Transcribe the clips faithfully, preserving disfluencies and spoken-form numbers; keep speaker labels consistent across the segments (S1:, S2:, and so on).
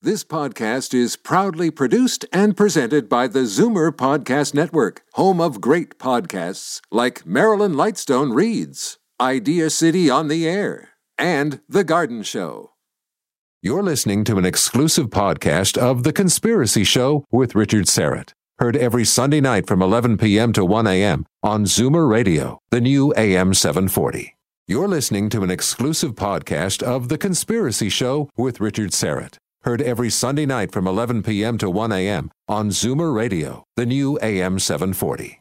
S1: This podcast is proudly produced and presented by the Zoomer Podcast Network, home of great podcasts like Marilyn Lightstone Reads, Idea City on the Air, and The Garden Show. You're listening to an exclusive podcast of The Conspiracy Show with Richard Syrett. Heard every Sunday night from eleven p.m. to one a.m. on Zoomer Radio, the new A M seven forty. You're listening to an exclusive podcast of The Conspiracy Show with Richard Syrett. Heard every Sunday night from eleven p.m. to one a.m. on Zoomer Radio, the new A M seven forty.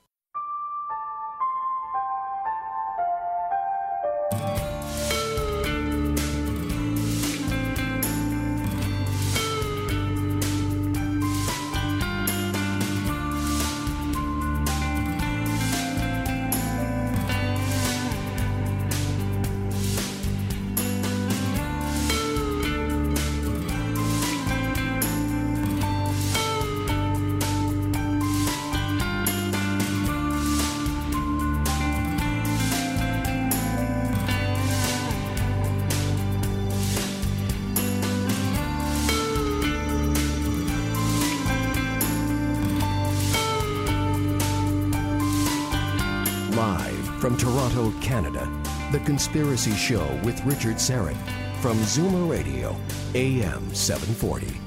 S2: From Toronto, Canada, The Conspiracy Show with Richard Syrett from Zoomer Radio, A M seven forty.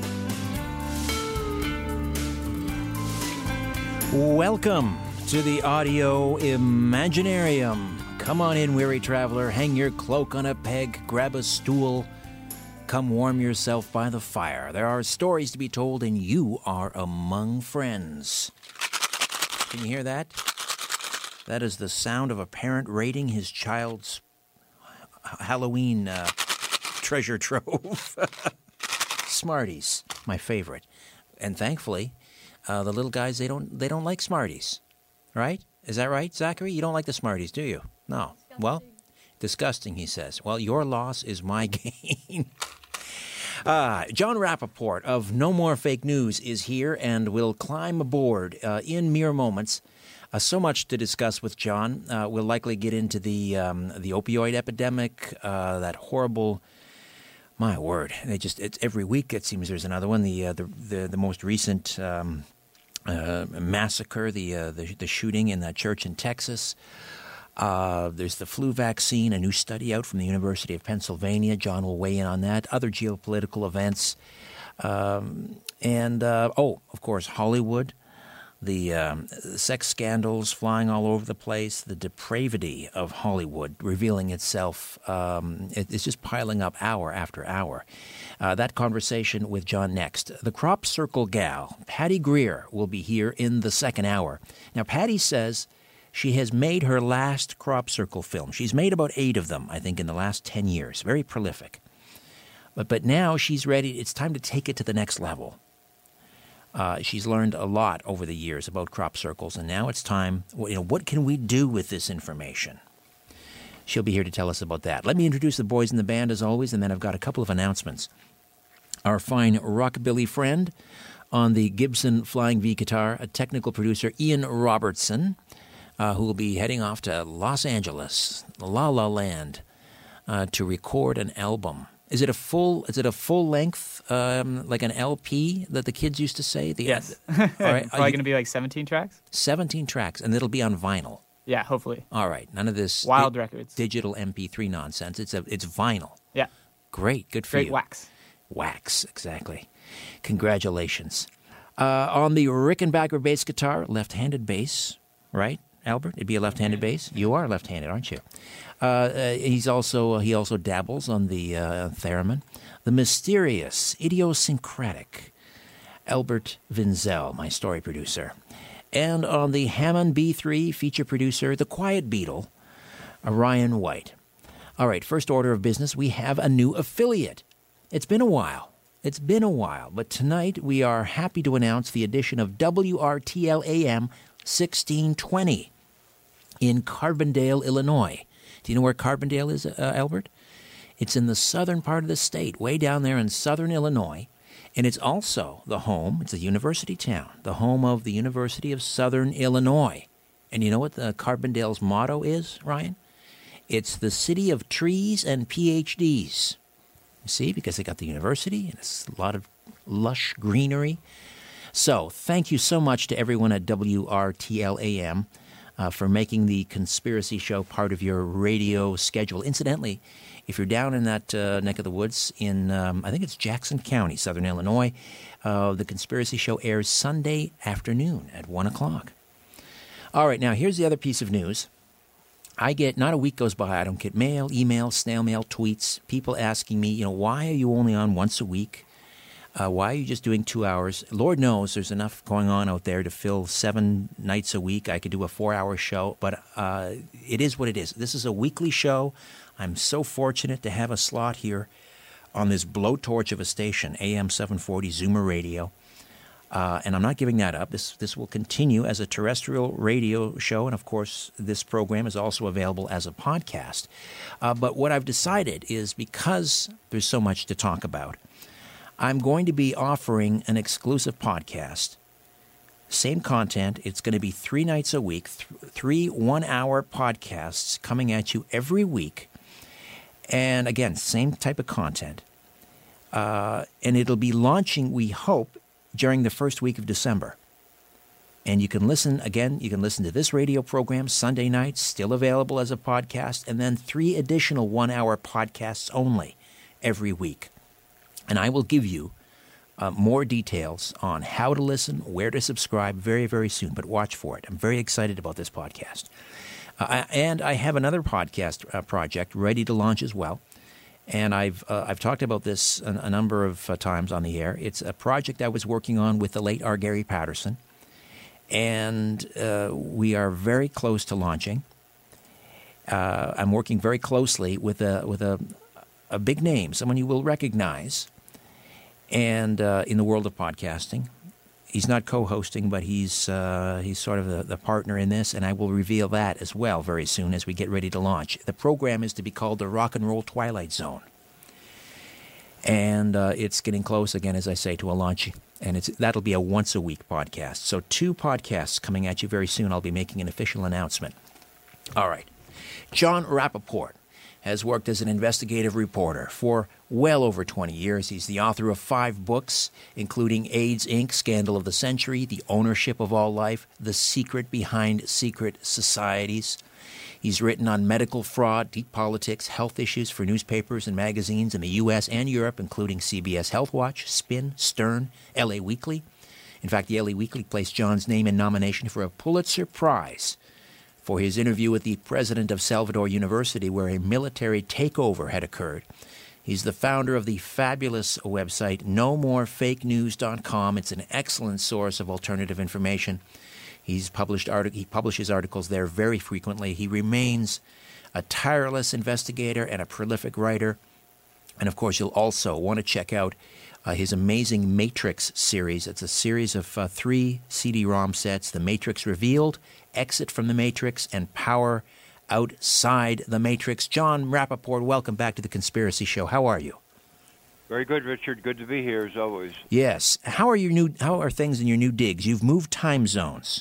S3: Welcome to the Audio Imaginarium. Come on in, weary traveler. Hang your cloak on a peg, grab a stool. Come warm yourself by the fire. There are stories to be told, and you are among friends. Can you hear that? That is the sound of a parent raiding his child's Halloween uh, treasure trove. Smarties, my favorite. And thankfully, uh, the little guys, they don't they don't like Smarties. Right? Is that right, Zachary? You don't like the Smarties, do you? No. Disgusting. Well, disgusting, he says. Well, your loss is my gain. uh, John Rappaport of No More Fake News is here and will climb aboard uh, in mere moments. Uh, so much to discuss with John. Uh, we'll likely get into the um, the opioid epidemic, uh, that horrible. My word! They just it's every week it seems there's another one. The uh, the, the the most recent um, uh, massacre, the, uh, the the shooting in that church in Texas. Uh, there's the flu vaccine, a new study out from the University of Pennsylvania. John will weigh in on that. Other geopolitical events, um, and uh, oh, of course, Hollywood. The um, sex scandals flying all over the place, the depravity of Hollywood revealing itself. Um, it, it's just piling up hour after hour. Uh, that conversation with John next. The Crop Circle gal, Patty Greer, will be here in the second hour. Now, Patty says she has made her last Crop Circle film. She's made about eight of them, I think, in the last ten years. Very prolific. But, but now she's ready. It's time to take it to the next level. Uh, she's learned a lot over the years about crop circles, and now it's time, you know, what can we do with this information? She'll be here to tell us about that. Let me introduce the boys in the band, as always, and then I've got a couple of announcements. Our fine rockabilly friend on the Gibson Flying V guitar, a technical producer, Ian Robertson, uh, who will be heading off to Los Angeles, La La Land, uh, to record an album. Is it a full? Is it a full length, um, like an L P that the kids used to say? The,
S4: yes.
S3: All right.
S4: Probably going to be like seventeen tracks.
S3: Seventeen tracks, and it'll be on vinyl.
S4: Yeah, hopefully.
S3: All right. None of this
S4: wild
S3: di-
S4: records,
S3: digital M P three nonsense. It's a it's vinyl.
S4: Yeah.
S3: Great. Good for
S4: Great
S3: you.
S4: wax.
S3: Wax. Exactly. Congratulations. Uh, on the Rickenbacker bass guitar, left-handed bass, right, Albert? It'd be a left-handed bass. You are left-handed, aren't you? Uh, uh, he's also uh, he also dabbles on the uh, theremin. The mysterious, idiosyncratic Albert Vinzel, my story producer. And on the Hammond B three feature producer, the Quiet Beetle, Ryan White. All right, first order of business, we have a new affiliate. It's been a while. It's been a while, but tonight we are happy to announce the addition of W R T L A M sixteen twenty in Carbondale, Illinois. Do you know where Carbondale is, uh, Albert? It's in the southern part of the state, way down there in southern Illinois. And it's also the home, it's a university town, the home of the University of Southern Illinois. And you know what the Carbondale's motto is, Ryan? It's the city of trees and P H Ds. You see, because they got the university, and it's a lot of lush greenery. So thank you so much to everyone at W R T L A M uh, for making the Conspiracy Show part of your radio schedule. Incidentally, if you're down in that uh, neck of the woods in, um, I think it's Jackson County, Southern Illinois, uh, the Conspiracy Show airs Sunday afternoon at one o'clock. All right, now here's the other piece of news. I get, not a week goes by, I don't get mail, email, snail mail, tweets, people asking me, you know, why are you only on once a week? Uh, why are you just doing two hours? Lord knows there's enough going on out there to fill seven nights a week. I could do a four-hour show, but uh, it is what it is. This is a weekly show. I'm so fortunate to have a slot here on this blowtorch of a station, A M seven forty Zoomer Radio. Uh, and I'm not giving that up. This this will continue as a terrestrial radio show, and of course, this program is also available as a podcast. Uh, but what I've decided is, because there's so much to talk about, I'm going to be offering an exclusive podcast. Same content. It's going to be three nights a week, th- three one-hour podcasts coming at you every week. And again, same type of content. Uh, and it'll be launching, we hope, during the first week of December. And you can listen, again, you can listen to this radio program Sunday nights, still available as a podcast, and then three additional one-hour podcasts only every week. And I will give you uh, more details on how to listen, where to subscribe very, very soon. But watch for it. I'm very excited about this podcast. Uh, and I have another podcast uh, project ready to launch as well. And I've uh, I've talked about this a, a number of uh, times on the air. It's a project I was working on with the late R. Gary Patterson. And uh, we are very close to launching. Uh, I'm working very closely with a with a, a big name, someone you will recognize. And uh, in the world of podcasting, he's not co-hosting, but he's uh, he's sort of the, the partner in this, and I will reveal that as well very soon as we get ready to launch. The program is to be called the Rock and Roll Twilight Zone, and uh, it's getting close again, as I say, to a launch, and it's that'll be a once-a-week podcast. So two podcasts coming at you very soon. I'll be making an official announcement. All right. Jon Rappoport has worked as an investigative reporter for well over twenty years. He's the author of five books, including AIDS, Incorporated, Scandal of the Century, The Ownership of All Life, The Secret Behind Secret Societies. He's written on medical fraud, deep politics, health issues for newspapers and magazines in the U S and Europe, including C B S Health Watch, Spin, Stern, L A Weekly. In fact, the L A Weekly placed Jon's name in nomination for a Pulitzer Prize for his interview with the president of Salvador University, where a military takeover had occurred. He's the founder of the fabulous website no more fake news dot com. It's an excellent source of alternative information. He's published artic- He publishes articles there very frequently. He remains a tireless investigator and a prolific writer. And, of course, you'll also want to check out uh, his amazing Matrix series. It's a series of uh, three C D ROM sets, The Matrix Revealed, Exit from the Matrix, and Power Outside the Matrix. Jon Rappoport, welcome back to the Conspiracy Show. How are you?
S5: Very good, Richard. Good to be here, as always.
S3: Yes. How are your new? How are things in your new digs? You've moved time zones.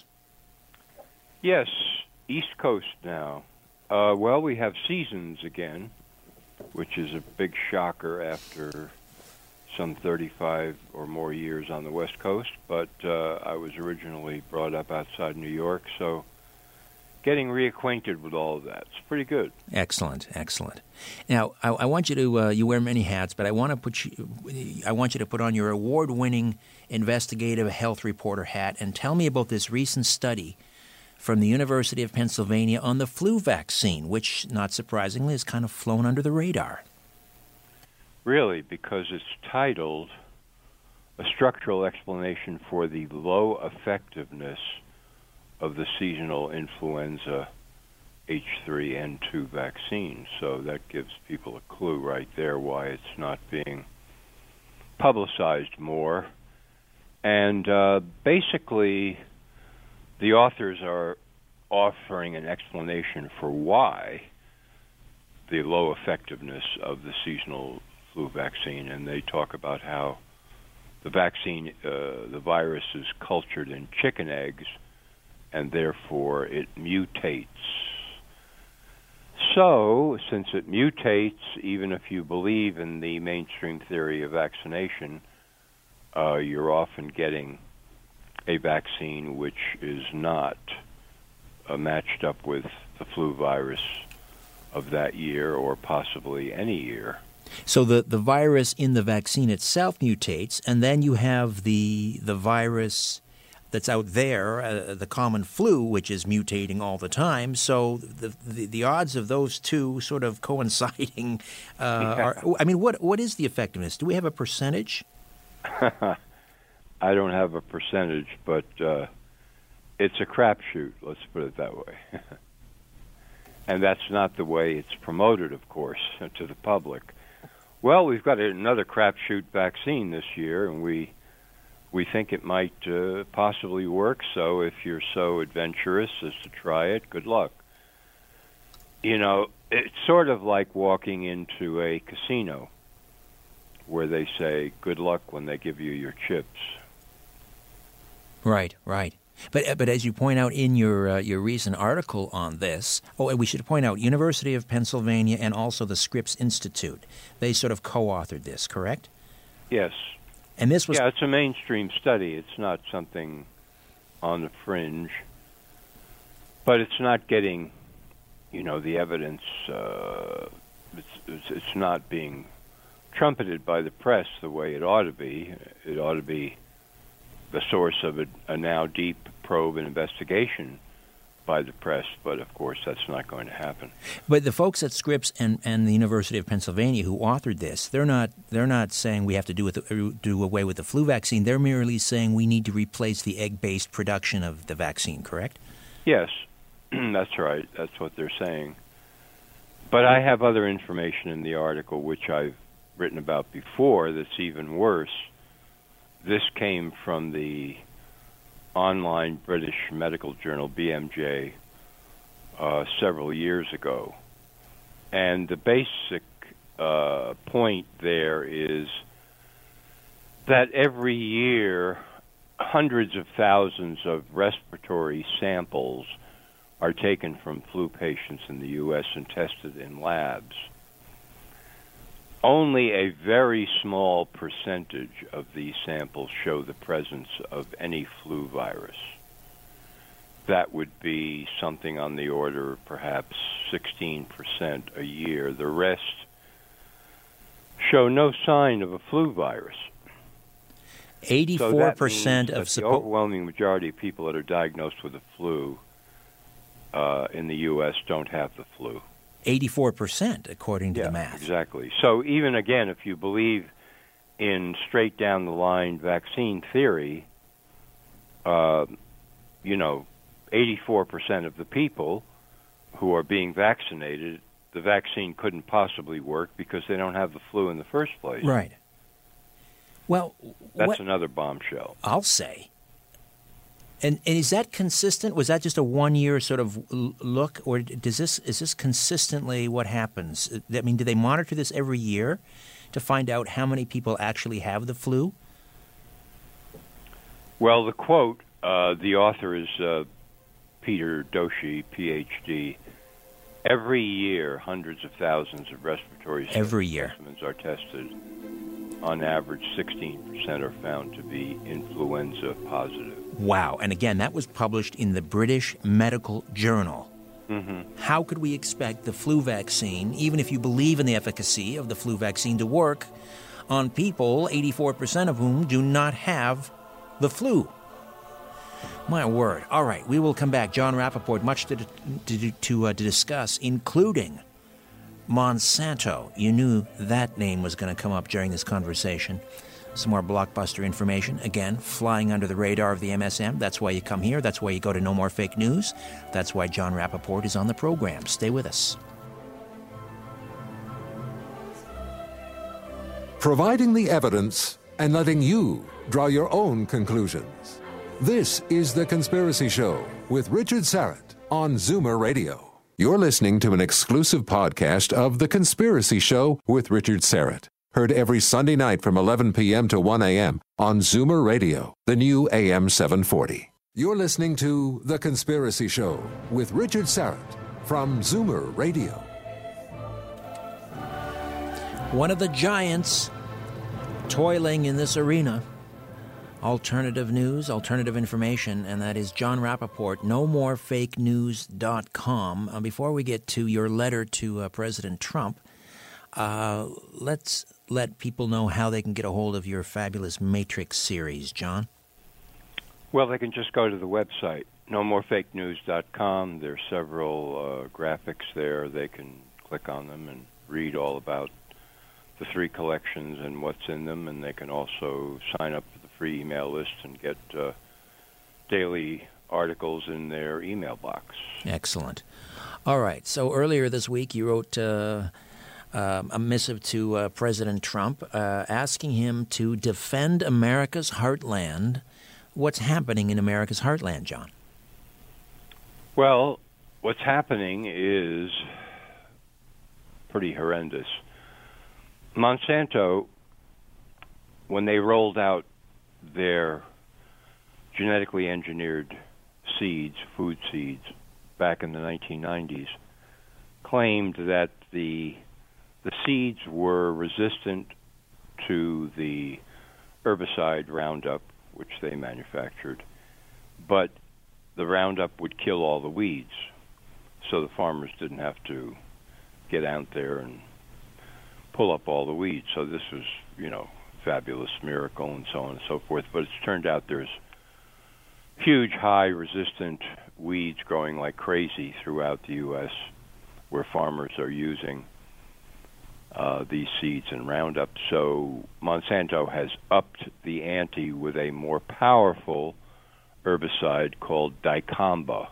S5: Yes, East Coast now. Uh, well, we have seasons again, which is a big shocker after some thirty-five or more years on the West Coast. But uh, I was originally brought up outside New York, so getting reacquainted with all of that. It's pretty good.
S3: Excellent, excellent. Now, I, I want you to, uh, you wear many hats, but I want to put you, I want you to put on your award-winning investigative health reporter hat and tell me about this recent study from the University of Pennsylvania on the flu vaccine, which, not surprisingly, has kind of flown under the radar.
S5: Really, because it's titled A Structural Explanation for the Low Effectiveness of the Seasonal Influenza H three N two vaccine. So that gives people a clue right there why it's not being publicized more. And uh, basically, the authors are offering an explanation for why the low effectiveness of the seasonal flu vaccine, and they talk about how the vaccine, uh, the virus is cultured in chicken eggs, and therefore it mutates. So, since it mutates, even if you believe in the mainstream theory of vaccination, uh, you're often getting a vaccine which is not uh, matched up with the flu virus of that year or possibly any year.
S3: So the, the virus in the vaccine itself mutates, and then you have the the virus that's out there, uh, the common flu, which is mutating all the time. So the the, the odds of those two sort of coinciding uh,
S5: yeah.
S3: are, I mean, what what is the effectiveness? Do we have a percentage?
S5: I don't have a percentage, but uh, it's a crapshoot, let's put it that way. And that's not the way it's promoted, of course, to the public. Well, we've got another crapshoot vaccine this year, and we we think it might uh, possibly work. So if you're so adventurous as to try it, good luck. You know, it's sort of like walking into a casino where they say good luck when they give you your chips.
S3: Right, right. But but as you point out in your uh, your recent article on this, oh, and we should point out University of Pennsylvania and also the Scripps Institute, they sort of co-authored this, correct?
S5: Yes.
S3: And this was
S5: yeah, it's a mainstream study. It's not something on the fringe, but it's not getting, you know, the evidence. Uh, it's, it's it's not being trumpeted by the press the way it ought to be. It ought to be the source of a, a now deep probe and investigation by the press, but of course that's not going to happen.
S3: But the folks at Scripps and, and the University of Pennsylvania who authored this, they're not they're not saying we have to do with the, do away with the flu vaccine. They're merely saying we need to replace the egg-based production of the vaccine, correct?
S5: Yes, that's right. That's what they're saying. But I have other information in the article which I've written about before that's even worse. This came from the online British medical journal, B M J, uh, several years ago. And the basic uh, point there is that every year, hundreds of thousands of respiratory samples are taken from flu patients in the U S and tested in labs. Only a very small percentage of these samples show the presence of any flu virus. That would be something on the order of perhaps sixteen percent a year. The rest show no sign of a flu virus.
S3: eighty-four percent
S5: so
S3: of
S5: suppo- the overwhelming majority of people that are diagnosed with the flu uh, in the U S don't have the flu.
S3: eighty-four percent, according to
S5: yeah,
S3: the math.
S5: Exactly. So even, again, if you believe in straight-down-the-line vaccine theory, uh, you know, eighty-four percent of the people who are being vaccinated, the vaccine couldn't possibly work because they don't have the flu in the first place.
S3: Right. Well,
S5: That's
S3: what,
S5: another bombshell.
S3: I'll say. And, and is that consistent? Was that just a one-year sort of look, or does this is this consistently what happens? I mean, do they monitor this every year to find out how many people actually have the flu?
S5: Well, the quote, uh, the author is uh, Peter Doshi, P H D. Every year, hundreds of thousands of respiratory
S3: every year.
S5: specimens are tested. On average, sixteen percent are found to be influenza positive.
S3: Wow. And again, that was published in the British Medical Journal.
S5: Mm-hmm.
S3: How could we expect the flu vaccine, even if you believe in the efficacy of the flu vaccine, to work on people, eighty-four percent of whom do not have the flu? My word. All right, we will come back. John Rappaport, much to, to, to, uh, to discuss, including Monsanto. You knew that name was going to come up during this conversation. Some more blockbuster information, again, flying under the radar of the M S M. That's why you come here. That's why you go to No More Fake News. That's why John Rappaport is on the program. Stay with us.
S1: Providing the evidence and letting you draw your own conclusions. This is The Conspiracy Show with Richard Syrett on Zoomer Radio. You're listening to an exclusive podcast of The Conspiracy Show with Richard Syrett. Heard every Sunday night from eleven p.m. to one a.m. on Zoomer Radio, the new A M seven forty. You're listening to The Conspiracy Show with Richard Syrett from Zoomer Radio.
S3: One of the giants toiling in this arena alternative news, alternative information, and that is Jon Rappoport, no more fake news dot com. Uh, before we get to your letter to uh, President Trump, uh, let's let people know how they can get a hold of your fabulous Matrix series, John.
S5: Well, they can just go to the website, no more fake news dot com. There's several uh, graphics there. They can click on them and read all about the three collections and what's in them, and they can also sign up for the free email list and get uh, daily articles in their email box.
S3: Excellent. All right. So earlier this week, you wrote uh, uh, a missive to uh, President Trump uh, asking him to defend America's heartland. What's happening in America's heartland, John?
S5: Well, what's happening is pretty horrendous. Monsanto, when they rolled out their genetically engineered seeds, food seeds, back in the nineteen nineties, claimed that the the seeds were resistant to the herbicide Roundup, which they manufactured, but the Roundup would kill all the weeds, so the farmers didn't have to get out there and pull up all the weeds. So this was, you know, fabulous miracle and so on and so forth. But it's turned out there's huge, high resistant weeds growing like crazy throughout the U S where farmers are using uh, these seeds and Roundup. So Monsanto has upped the ante with a more powerful herbicide called dicamba.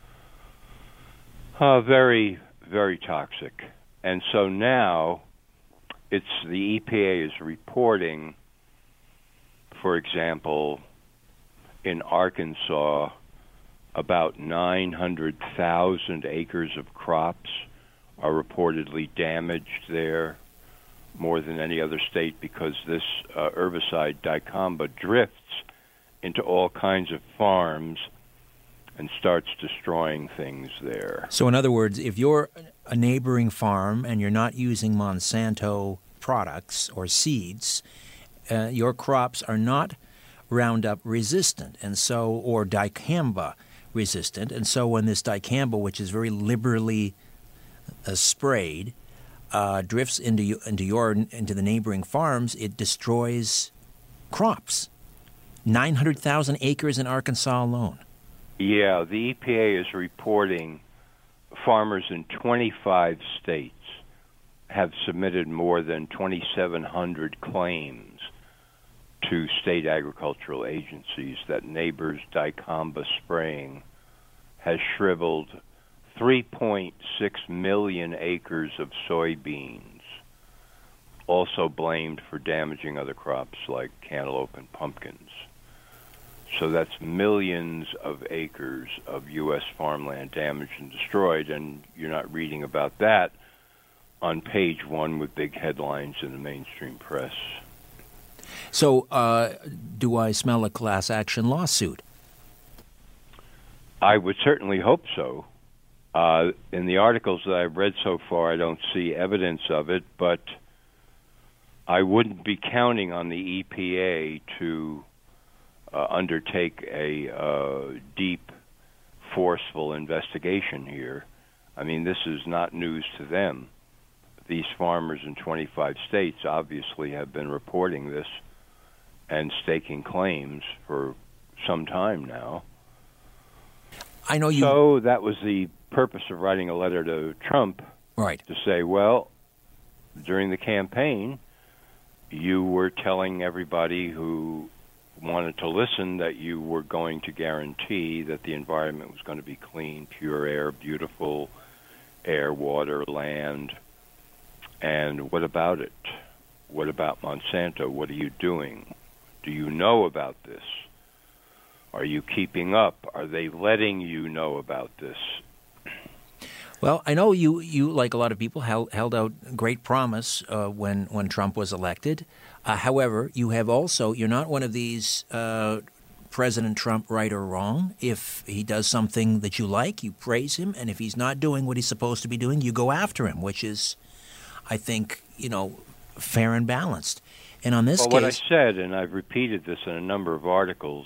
S5: Uh, very, very toxic. And so now it's the E P A is reporting, for example, in Arkansas, about nine hundred thousand acres of crops are reportedly damaged there, more than any other state, because this uh, herbicide dicamba drifts into all kinds of farms and starts destroying things there.
S3: So in other words, if you're a neighboring farm and you're not using Monsanto products or seeds, uh, your crops are not Roundup resistant, and so or dicamba resistant, and so when this dicamba, which is very liberally uh, sprayed, uh, drifts into you, into your into the neighboring farms, it destroys crops. Nine hundred thousand acres in Arkansas alone.
S5: Yeah, the E P A is reporting farmers in twenty-five states have submitted more than twenty-seven hundred claims to state agricultural agencies that neighbors' dicamba spraying has shriveled three point six million acres of soybeans, also blamed for damaging other crops like cantaloupe and pumpkins. So that's millions of acres of U S farmland damaged and destroyed, and you're not reading about that on page one with big headlines in the mainstream press.
S3: So uh, do I smell a class action lawsuit?
S5: I would certainly hope so. Uh, in the articles that I've read so far, I don't see evidence of it, but I wouldn't be counting on the E P A to Uh, undertake a uh, deep, forceful investigation here. I mean, this is not news to them. These farmers in twenty-five states obviously have been reporting this and staking claims for some time now.
S3: I know you.
S5: So that was the purpose of writing a letter to Trump,
S3: right?
S5: To say, well, during the campaign, you were telling everybody who wanted to listen that you were going to guarantee that the environment was going to be clean, pure air, beautiful air, water, land. And what about it? What about Monsanto? What are you doing? Do you know about this? Are you keeping up? Are they letting you know about this?
S3: Well, I know you, you like a lot of people, held, held out great promise uh, when, when Trump was elected. Uh, however, you have also, you're not one of these uh, President Trump right or wrong. If he does something that you like, you praise him. And if he's not doing what he's supposed to be doing, you go after him, which is, I think, you know, fair and balanced. And on this
S5: well,
S3: case...
S5: what I said, and I've repeated this in a number of articles,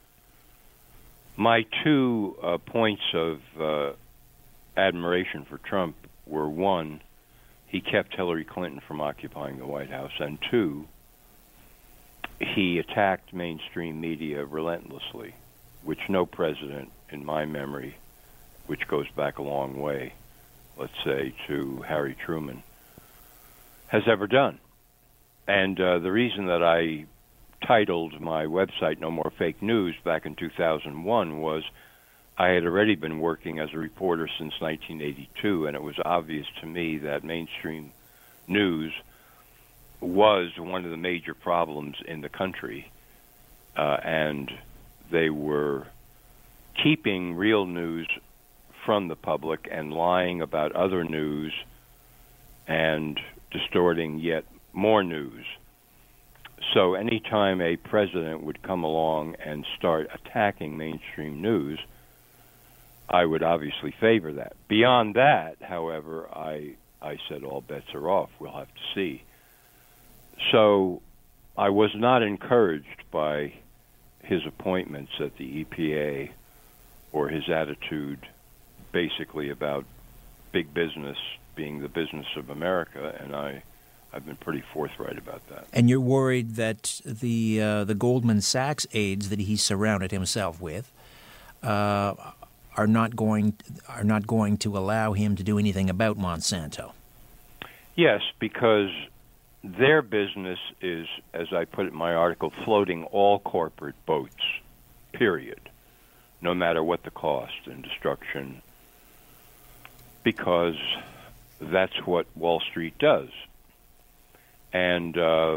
S5: my two uh, points of uh, admiration for Trump were, one, he kept Hillary Clinton from occupying the White House, and two, he attacked mainstream media relentlessly, which no president in my memory, which goes back a long way, let's say to Harry Truman, has ever done. And uh, the reason that I titled my website No More Fake News back in two thousand one was I had already been working as a reporter since nineteen eighty-two, and it was obvious to me that mainstream news was one of the major problems in the country, uh, and they were keeping real news from the public and lying about other news and distorting yet more news. So anytime a president would come along and start attacking mainstream news, I would obviously favor that. Beyond that, however, I I said all bets are off. We'll have to see. So I was not encouraged by his appointments at the E P A or his attitude basically about big business being the business of America, and I, I've been pretty forthright about that.
S3: And you're worried that the uh, the Goldman Sachs aides that he surrounded himself with uh, are not going are not going to allow him to do anything about Monsanto.
S5: Yes, because their business is, as I put it in my article, floating all corporate boats, period, no matter what the cost and destruction, because that's what Wall Street does. And uh,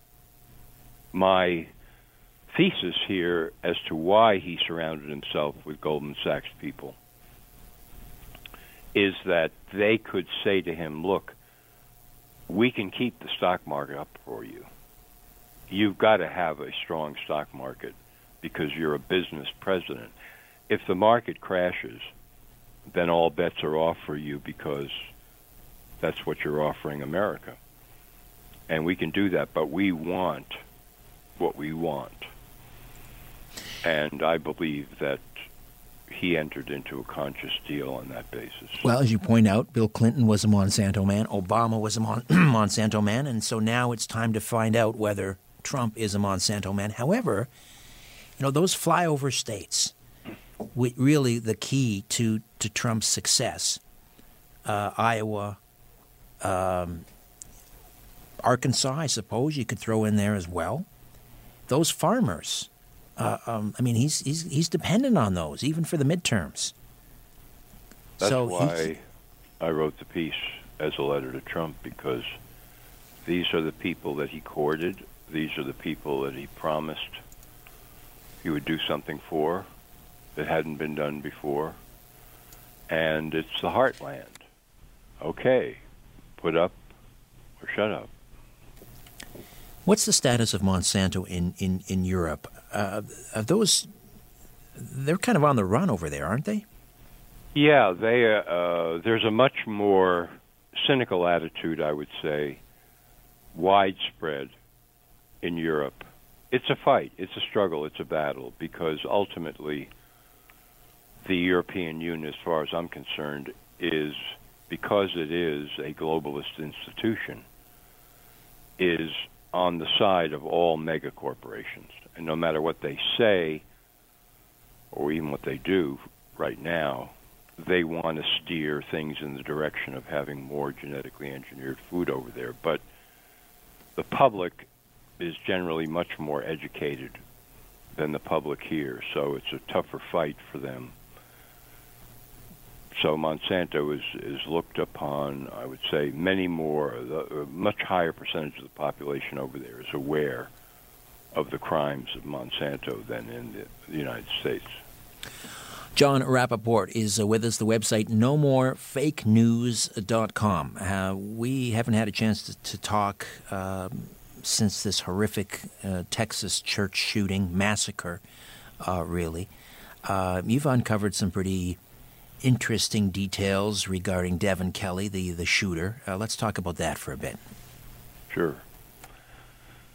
S5: my thesis here as to why he surrounded himself with Goldman Sachs people is that they could say to him, look, we can keep the stock market up for you. You've got to have a strong stock market because you're a business president. If the market crashes, then all bets are off for you because that's what you're offering America. And we can do that, but we want what we want. And I believe that he entered into a conscious deal on that basis.
S3: Well, as you point out, Bill Clinton was a Monsanto man, Obama was a Mon- Monsanto man, and so now it's time to find out whether Trump is a Monsanto man. However, you know, those flyover states, we, really the key to, to Trump's success, uh, Iowa, um, Arkansas, I suppose you could throw in there as well. Those farmers, uh, um, I mean, he's he's he's dependent on those, even for the midterms.
S5: That's
S3: so
S5: why I wrote the piece as a letter to Trump, because these are the people that he courted. These are the people that he promised he would do something for that hadn't been done before. And it's the heartland. Okay, put up or shut up.
S3: What's the status of Monsanto in, in, in Europe? Uh, are those, they're kind of on the run over there, aren't they?
S5: Yeah, they. Uh, uh, there's a much more cynical attitude, I would say, widespread in Europe. It's a fight. It's a struggle. It's a battle, because ultimately the European Union, as far as I'm concerned, is, because it is a globalist institution, is on the side of all mega corporations. And no matter what they say, or even what they do right now, they want to steer things in the direction of having more genetically engineered food over there. But the public is generally much more educated than the public here, so it's a tougher fight for them. So Monsanto is, is looked upon, I would say, many more, the, a much higher percentage of the population over there is aware of the crimes of Monsanto than in the, the United States.
S3: Jon Rappoport is uh, with us, the website no more fake news dot com. Uh, we haven't had a chance to, to talk uh, since this horrific uh, Texas church shooting, massacre, uh, really. Uh, you've uncovered some pretty interesting details regarding Devin Kelley, the, the shooter. Uh, let's talk about that for a bit.
S5: Sure.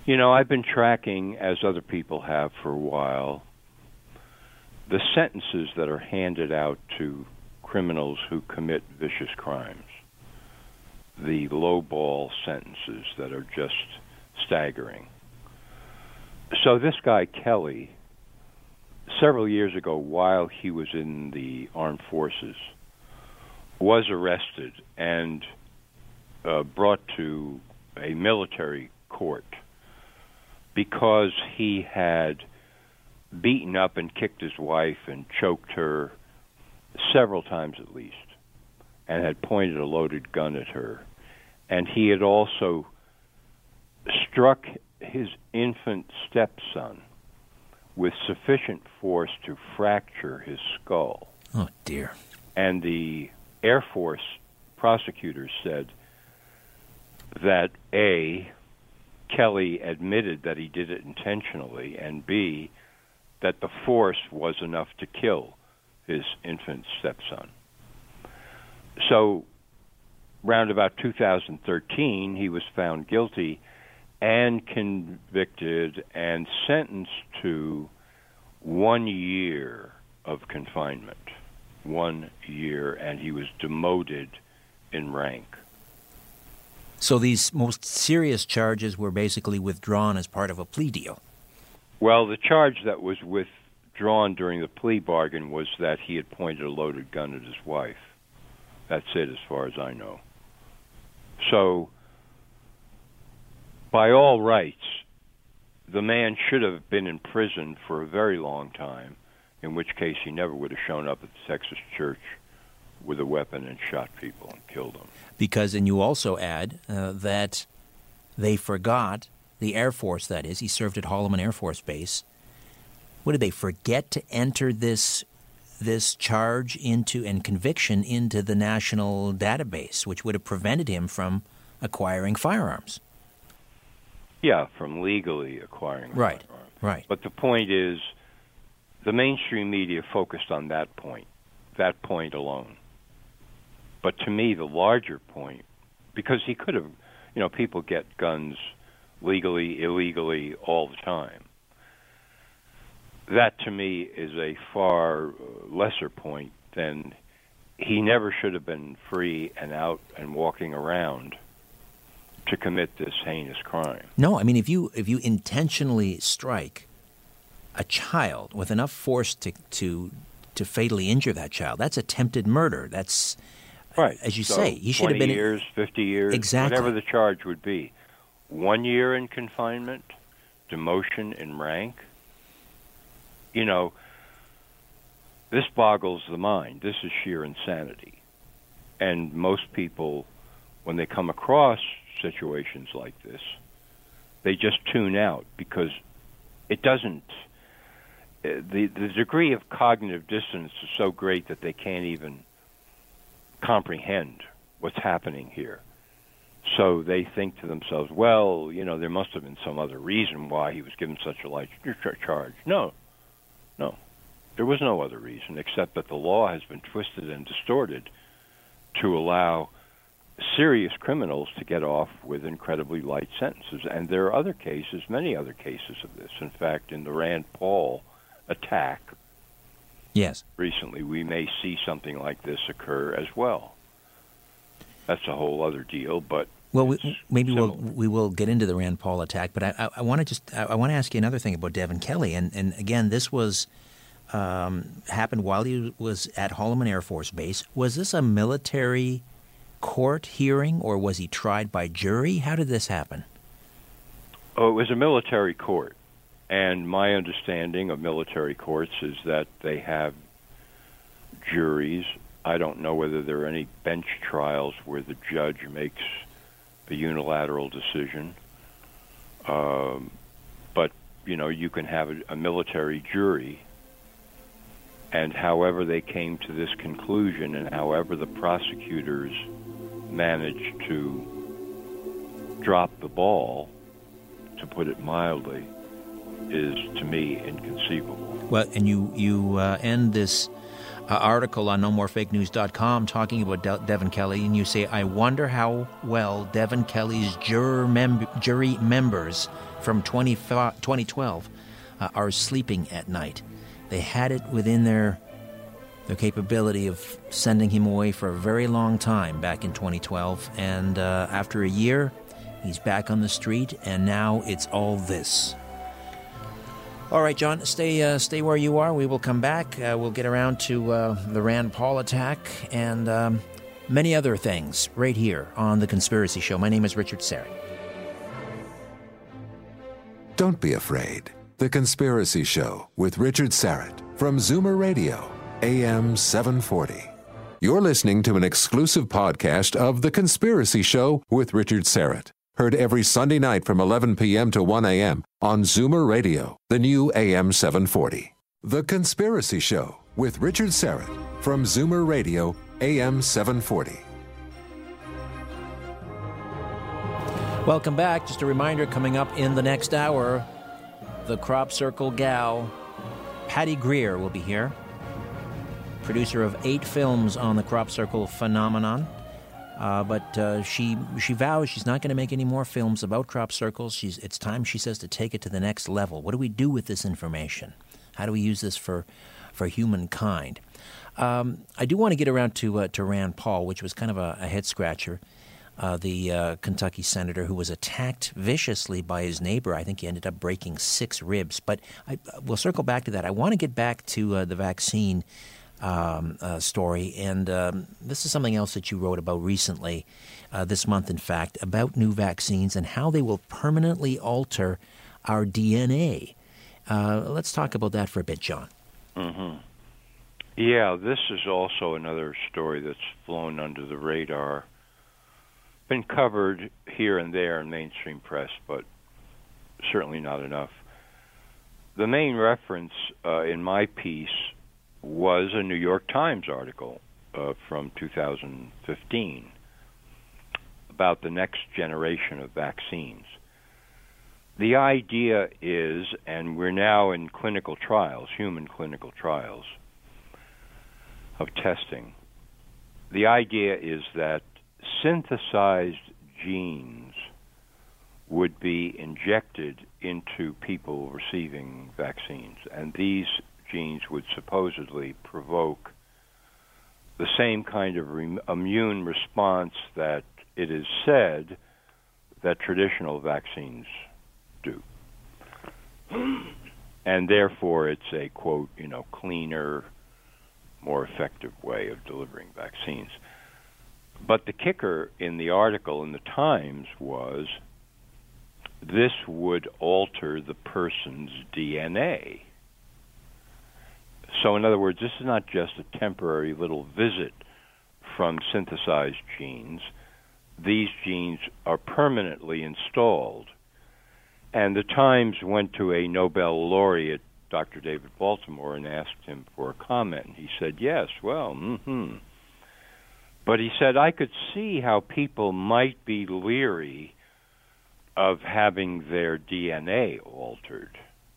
S5: You know, I've been tracking, as other people have for a while, the sentences that are handed out to criminals who commit vicious crimes. The lowball sentences that are just staggering. So this guy, Kelly, several years ago, while he was in the armed forces, was arrested and uh, brought to a military court because he had beaten up and kicked his wife and choked her several times at least, and had pointed a loaded gun at her. And he had also struck his infant stepson with sufficient force to fracture his skull.
S3: Oh, dear.
S5: And the Air Force prosecutors said that, A, Kelly admitted that he did it intentionally, and B, that the force was enough to kill his infant stepson. So, round about two thousand thirteen, he was found guilty and convicted and sentenced to one year of confinement. One year, and he was demoted in rank.
S3: So these most serious charges were basically withdrawn as part of a plea deal.
S5: Well, the charge that was withdrawn during the plea bargain was that he had pointed a loaded gun at his wife. That's it, as far as I know. So, by all rights, the man should have been in prison for a very long time, in which case he never would have shown up at the Texas church with a weapon and shot people and killed them.
S3: Because, and you also add uh, that they forgot, the Air Force that is, he served at Holloman Air Force Base. What did they forget to enter this this charge into and conviction into the national database, which would have prevented him from acquiring firearms?
S5: Yeah, from legally acquiring
S3: right,
S5: firearms.
S3: Right.
S5: But the point is, the mainstream media focused on that point, that point alone. But to me, the larger point, because he could have, you know, people get guns legally, illegally, all the time. That, to me, is a far lesser point than he never should have been free and out and walking around to commit this heinous crime.
S3: No, I mean, if you if you intentionally strike a child with enough force to to to fatally injure that child, that's attempted murder. That's
S5: right.
S3: As you
S5: so
S3: say, he should have been
S5: twenty years, fifty years,
S3: exactly.
S5: Whatever the charge would be. One year in confinement, demotion in rank. You know, this boggles the mind. This is sheer insanity. And most people, when they come across situations like this, they just tune out because it doesn't, the, the degree of cognitive dissonance is so great that they can't even comprehend what's happening here. So they think to themselves, well, you know, there must have been some other reason why he was given such a light charge. No. No, there was no other reason except that the law has been twisted and distorted to allow serious criminals to get off with incredibly light sentences. And there are other cases, many other cases of this. In fact, in the Rand Paul attack,
S3: yes,
S5: recently, we may see something like this occur as well. That's a whole other deal, but
S3: well, we, maybe
S5: similar.
S3: we'll we will get into the Rand Paul attack, but I, I, I want to just I, I want to ask you another thing about Devin Kelly, and and again, this was um, happened while he was at Holloman Air Force Base. Was this a military court hearing, or was he tried by jury? How did this happen?
S5: Oh, it was a military court, and my understanding of military courts is that they have juries. I don't know whether there are any bench trials where the judge makes a unilateral decision. Um, but, you know, you can have a, a military jury, and however they came to this conclusion and however the prosecutors managed to drop the ball, to put it mildly, is, to me, inconceivable.
S3: Well, and you, you uh, end this uh, article on no more fake news dot com talking about De- Devin Kelly, and you say, I wonder how well Devin Kelly's juror mem- jury members from twenty twelve uh, are sleeping at night. They had it within their their capability of sending him away for a very long time back in twenty twelve, and uh, after a year, he's back on the street, and now it's all this. All right, John, stay uh, stay where you are. We will come back. Uh, we'll get around to uh, the Rand Paul attack and um, many other things right here on The Conspiracy Show. My name is Richard Syrett.
S1: Don't be afraid. The Conspiracy Show with Richard Syrett from Zoomer Radio, A M seven forty. You're listening to an exclusive podcast of The Conspiracy Show with Richard Syrett. Heard every Sunday night from eleven p.m. to one a.m. on Zoomer Radio, the new A M seven forty. The Conspiracy Show with Richard Syrett from Zoomer Radio, A M seven forty.
S3: Welcome back. Just a reminder, coming up in the next hour, the Crop Circle gal, Patty Greer, will be here. Producer of eight films on the Crop Circle phenomenon. Uh, but uh, she she vows she's not going to make any more films about crop circles. She's it's time, she says, to take it to the next level. What do we do with this information? How do we use this for for humankind? Um, I do want to get around to uh, to Rand Paul, which was kind of a, a head scratcher. Uh, the uh, Kentucky senator who was attacked viciously by his neighbor. I think he ended up breaking six ribs. But I, we'll circle back to that. I want to get back to uh, the vaccine Um, uh, story, and um, this is something else that you wrote about recently, uh, this month, in fact, about new vaccines and how they will permanently alter our D N A. Uh, let's talk about that for a bit, John.
S5: Mm-hmm. Yeah, this is also another story that's flown under the radar, been covered here and there in mainstream press, but certainly not enough. The main reference uh, in my piece was a New York Times article uh, from two thousand fifteen about the next generation of vaccines. The idea is, and we're now in clinical trials, human clinical trials of testing, the idea is that synthesized genes would be injected into people receiving vaccines, and these genes would supposedly provoke the same kind of re- immune response that it is said that traditional vaccines do. And therefore it's a, quote, you know, cleaner, more effective way of delivering vaccines. But the kicker in the article in the Times was this would alter the person's D N A. So in other words, this is not just a temporary little visit from synthesized genes. These genes are permanently installed. And the Times went to a Nobel laureate, Doctor David Baltimore, and asked him for a comment. And he said, yes, well, mm-hmm. But he said, I could see how people might be leery of having their D N A altered.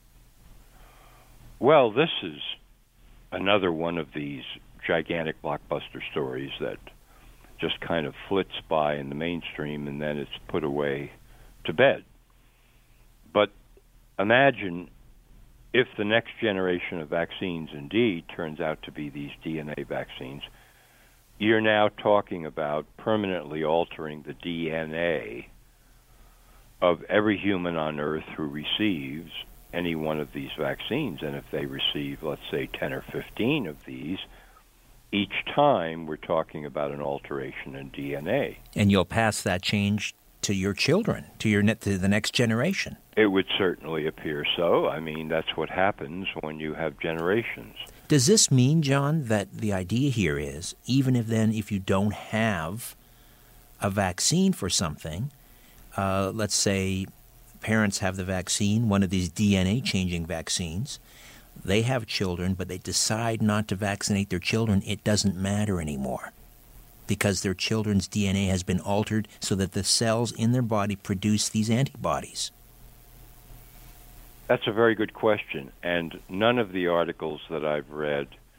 S5: Well, this is another one of these gigantic blockbuster stories that just kind of flits by in the mainstream and then it's put away to bed. But imagine if the next generation of vaccines indeed turns out to be these D N A vaccines, you're now talking about permanently altering the D N A of every human on Earth who receives any one of these vaccines. And if they receive, let's say, ten or fifteen of these, each time we're talking about an alteration in D N A.
S3: And you'll pass that change to your children, to your ne- to the next generation.
S5: It would certainly appear so. I mean, that's what happens when you have generations.
S3: Does this mean, John, that the idea here is, even if then if you don't have a vaccine for something, uh, let's say parents have the vaccine, one of these D N A-changing vaccines, they have children, but they decide not to vaccinate their children, it doesn't matter anymore because their children's D N A has been altered so that the cells in their body produce these antibodies?
S5: That's a very good question, and none of the articles that I've read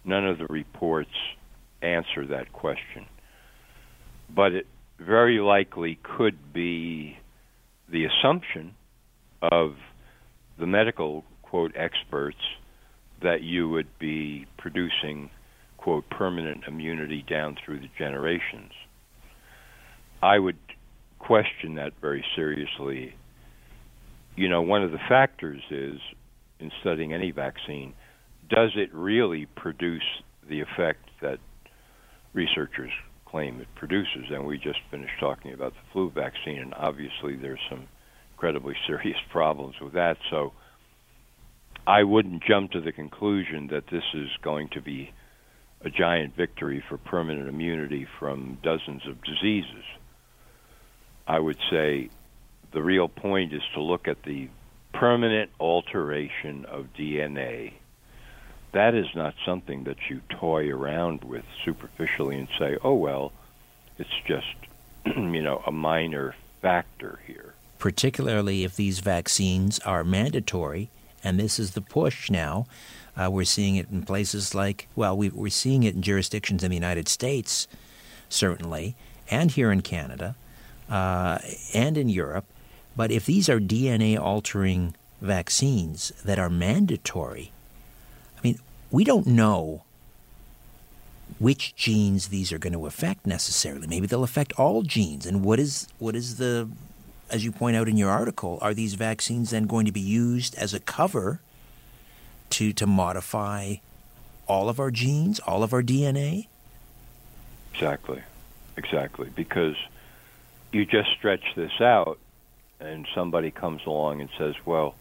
S5: none of the reports answer that question. But it very likely could be the assumption of the medical, quote, experts that you would be producing, quote, permanent immunity down through the generations. I would question that very seriously. You know, one of the factors is, in studying any vaccine, does it really produce the effect that researchers claim it produces? And we just finished talking about the flu vaccine, and obviously there's some incredibly serious problems with that. So I wouldn't jump to the conclusion that this is going to be a giant victory for permanent immunity from dozens of diseases. I would say the real point is to look at the permanent alteration of D N A. That is not something that you toy around with superficially and say, oh, well, it's just, you know, a minor factor here.
S3: Particularly if these vaccines are mandatory, and this is the push now. Uh, we're seeing it in places like, well, we, we're seeing it in jurisdictions in the United States, certainly, and here in Canada, uh, and in Europe. But if these are D N A-altering vaccines that are mandatory, I mean, we don't know which genes these are going to affect necessarily. Maybe they'll affect all genes. And what is what is the, as you point out in your article, are these vaccines then going to be used as a cover to to modify all of our genes, all of our D N A?
S5: Exactly, exactly. Because you just stretch this out, and somebody comes along and says, well,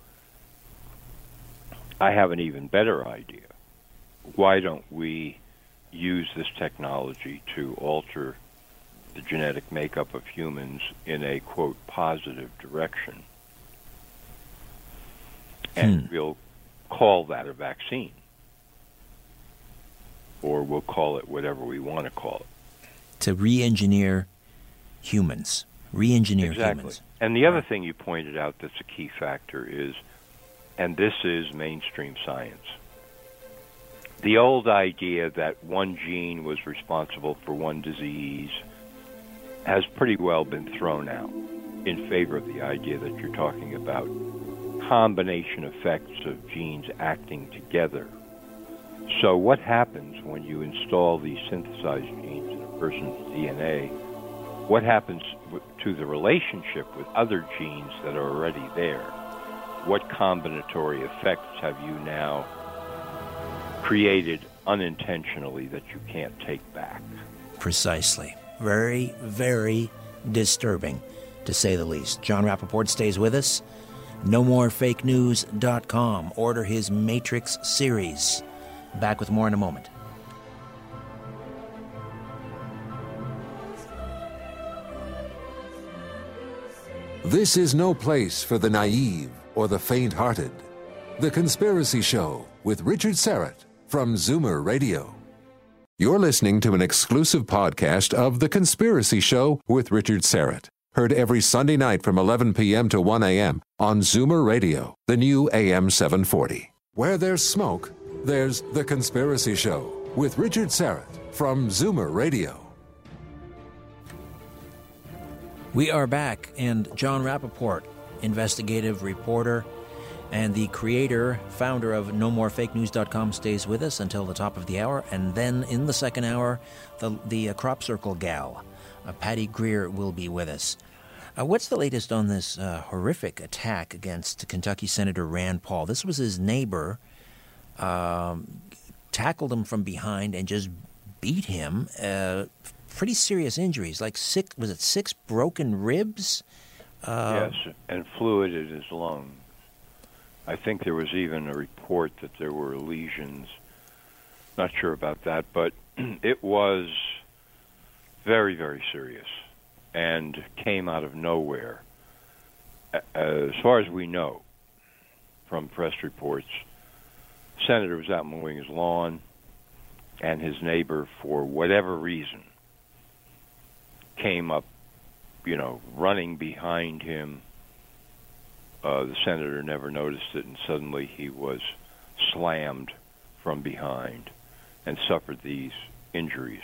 S5: I have an even better idea. Why don't we use this technology to alter the genetic makeup of humans in a, quote, positive direction? And
S3: Hmm.
S5: we'll call that a vaccine. Or we'll call it whatever we want to call it.
S3: To re-engineer humans. Re-engineer
S5: Exactly.
S3: humans.
S5: And the other thing you pointed out that's a key factor is, and this is mainstream science, the old idea that one gene was responsible for one disease has pretty well been thrown out in favor of the idea that you're talking about combination effects of genes acting together. So what happens when you install these synthesized genes in a person's D N A? What happens to the relationship with other genes that are already there? What combinatory effects have you now created unintentionally that you can't take back?
S3: Precisely. Very, very disturbing, to say the least. John Rappaport stays with us. no more fake news dot com. Order his Matrix series. Back with more in a moment.
S1: This is no place for the naive or the faint-hearted. The Conspiracy Show with Richard Serrett from Zoomer Radio. You're listening to an exclusive podcast of The Conspiracy Show with Richard Serrett. Heard every Sunday night from eleven p.m. to one a.m. on Zoomer Radio, the new A M seven forty. Where there's smoke, there's The Conspiracy Show with Richard Serrett from Zoomer Radio.
S3: We are back, and John Rappaport, investigative reporter and the creator, founder of no more fake news dot com, stays with us until the top of the hour. And then in the second hour, the, the uh, Crop Circle gal, uh, Patty Greer, will be with us. Uh, what's the latest on this uh, horrific attack against Kentucky Senator Rand Paul? This was his neighbor, um, tackled him from behind and just beat him. Uh, pretty serious injuries, like six, was it six broken ribs? Uh,
S5: yes, and fluid in his lungs. I think there was even a report that there were lesions. Not sure about that, but it was very, very serious and came out of nowhere. As far as we know from press reports, the senator was out mowing his lawn, and his neighbor, for whatever reason, came up, you know, running behind him. Uh, the senator never noticed it, and suddenly he was slammed from behind and suffered these injuries.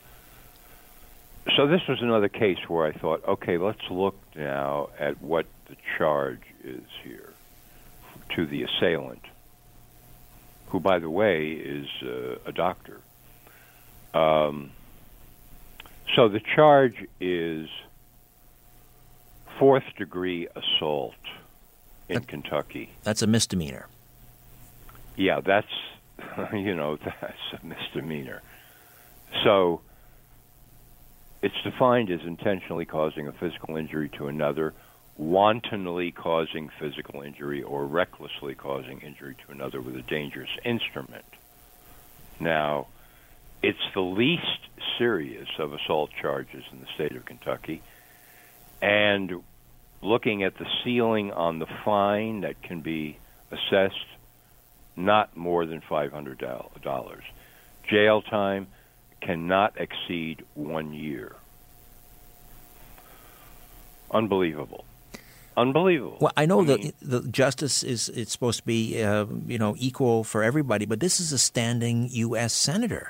S5: So this was another case where I thought, okay, let's look now at what the charge is here to the assailant, who, by the way, is uh, a doctor. Um, so the charge is fourth-degree assault in
S3: that,
S5: Kentucky.
S3: That's a misdemeanor.
S5: Yeah, that's, you know, that's a misdemeanor. So it's defined as intentionally causing a physical injury to another, wantonly causing physical injury, or recklessly causing injury to another with a dangerous instrument. Now, it's the least serious of assault charges in the state of Kentucky, and looking at the ceiling on the fine that can be assessed, not more than five hundred dollars. Jail time cannot exceed one year. Unbelievable. Unbelievable.
S3: Well, I know
S5: I
S3: that
S5: mean,
S3: the justice is it's supposed to be uh, you know equal for everybody, but this is a standing U S senator.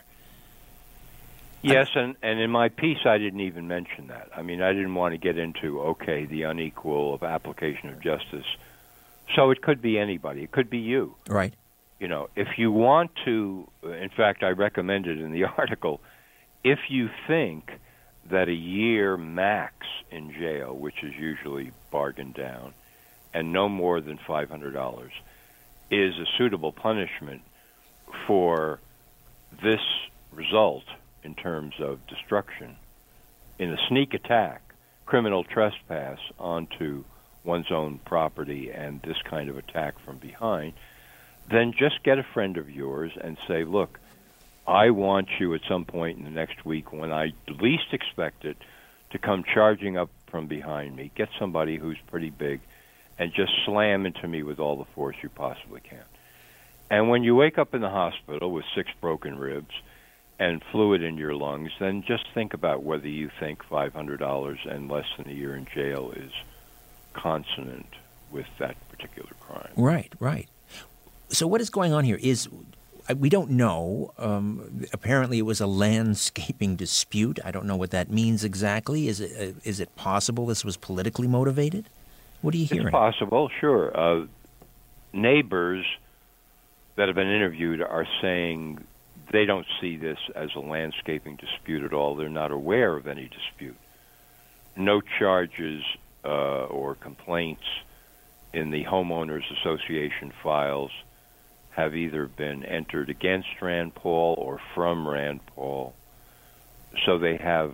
S5: Yes, and, and in my piece I didn't even mention that. I mean, I didn't want to get into, okay, the unequal of application of justice. So it could be anybody. It could be you.
S3: Right.
S5: You know, if you want to, in fact, I recommended in the article, if you think that a year max in jail, which is usually bargained down, and no more than five hundred dollars, is a suitable punishment for this result in terms of destruction, in a sneak attack, criminal trespass onto one's own property and this kind of attack from behind, then just get a friend of yours and say, look, I want you at some point in the next week when I least expect it to come charging up from behind me. Get somebody who's pretty big and just slam into me with all the force you possibly can. And when you wake up in the hospital with six broken ribs and fluid in your lungs, then just think about whether you think five hundred dollars and less than a year in jail is consonant with that particular crime.
S3: Right, right. So what is going on here is we don't know. Um, apparently, it was a landscaping dispute. I don't know what that means exactly. Is it uh, is it possible this was politically motivated? What are you hearing?
S5: It's possible, sure. Uh, neighbors that have been interviewed are saying they don't see this as a landscaping dispute at all. They're not aware of any dispute. No charges uh, or complaints in the homeowners association files have either been entered against Rand Paul or from Rand Paul. So they have